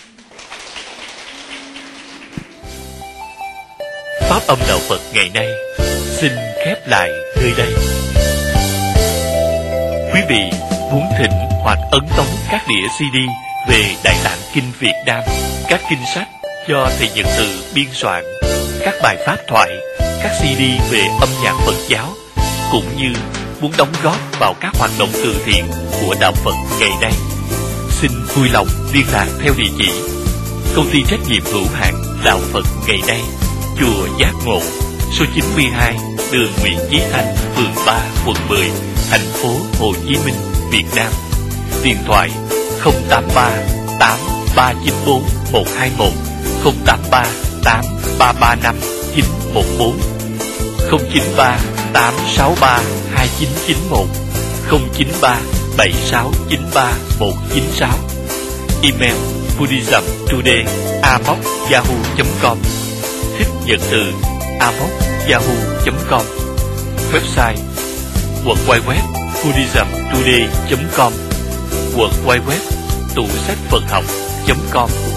Pháp âm đạo Phật ngày nay xin khép lại nơi đây. Quý vị muốn thỉnh hoặc ấn tống các đĩa xê đê về Đại Tạng Kinh Việt Nam, các kinh sách do thầy Nhật Từ biên soạn, các bài pháp thoại, các xê đê về âm nhạc Phật giáo, cũng như muốn đóng góp vào các hoạt động từ thiện của đạo Phật ngày nay, xin vui lòng liên lạc theo địa chỉ Công ty trách nhiệm hữu hạn Đạo Phật ngày nay, chùa Giác Ngộ, số chín mươi hai đường Nguyễn Chí Thanh, phường ba, quận mười, thành phố Hồ Chí Minh, Việt Nam. Điện thoại không tám ba tám ba chín bốn một hai một, không tám ba tám ba ba năm chín một bốn, không chín ba tám sáu ba hai chín chín một, không chín ba bảy sáu chín ba một chín sáu. Email buddhismtoday a m o c yahoo chấm com, thích nhật từ a m o c yahoo chấm com. Website w w w chấm buddhismtoday chấm com, w w w tủ sách Phật học chấm com.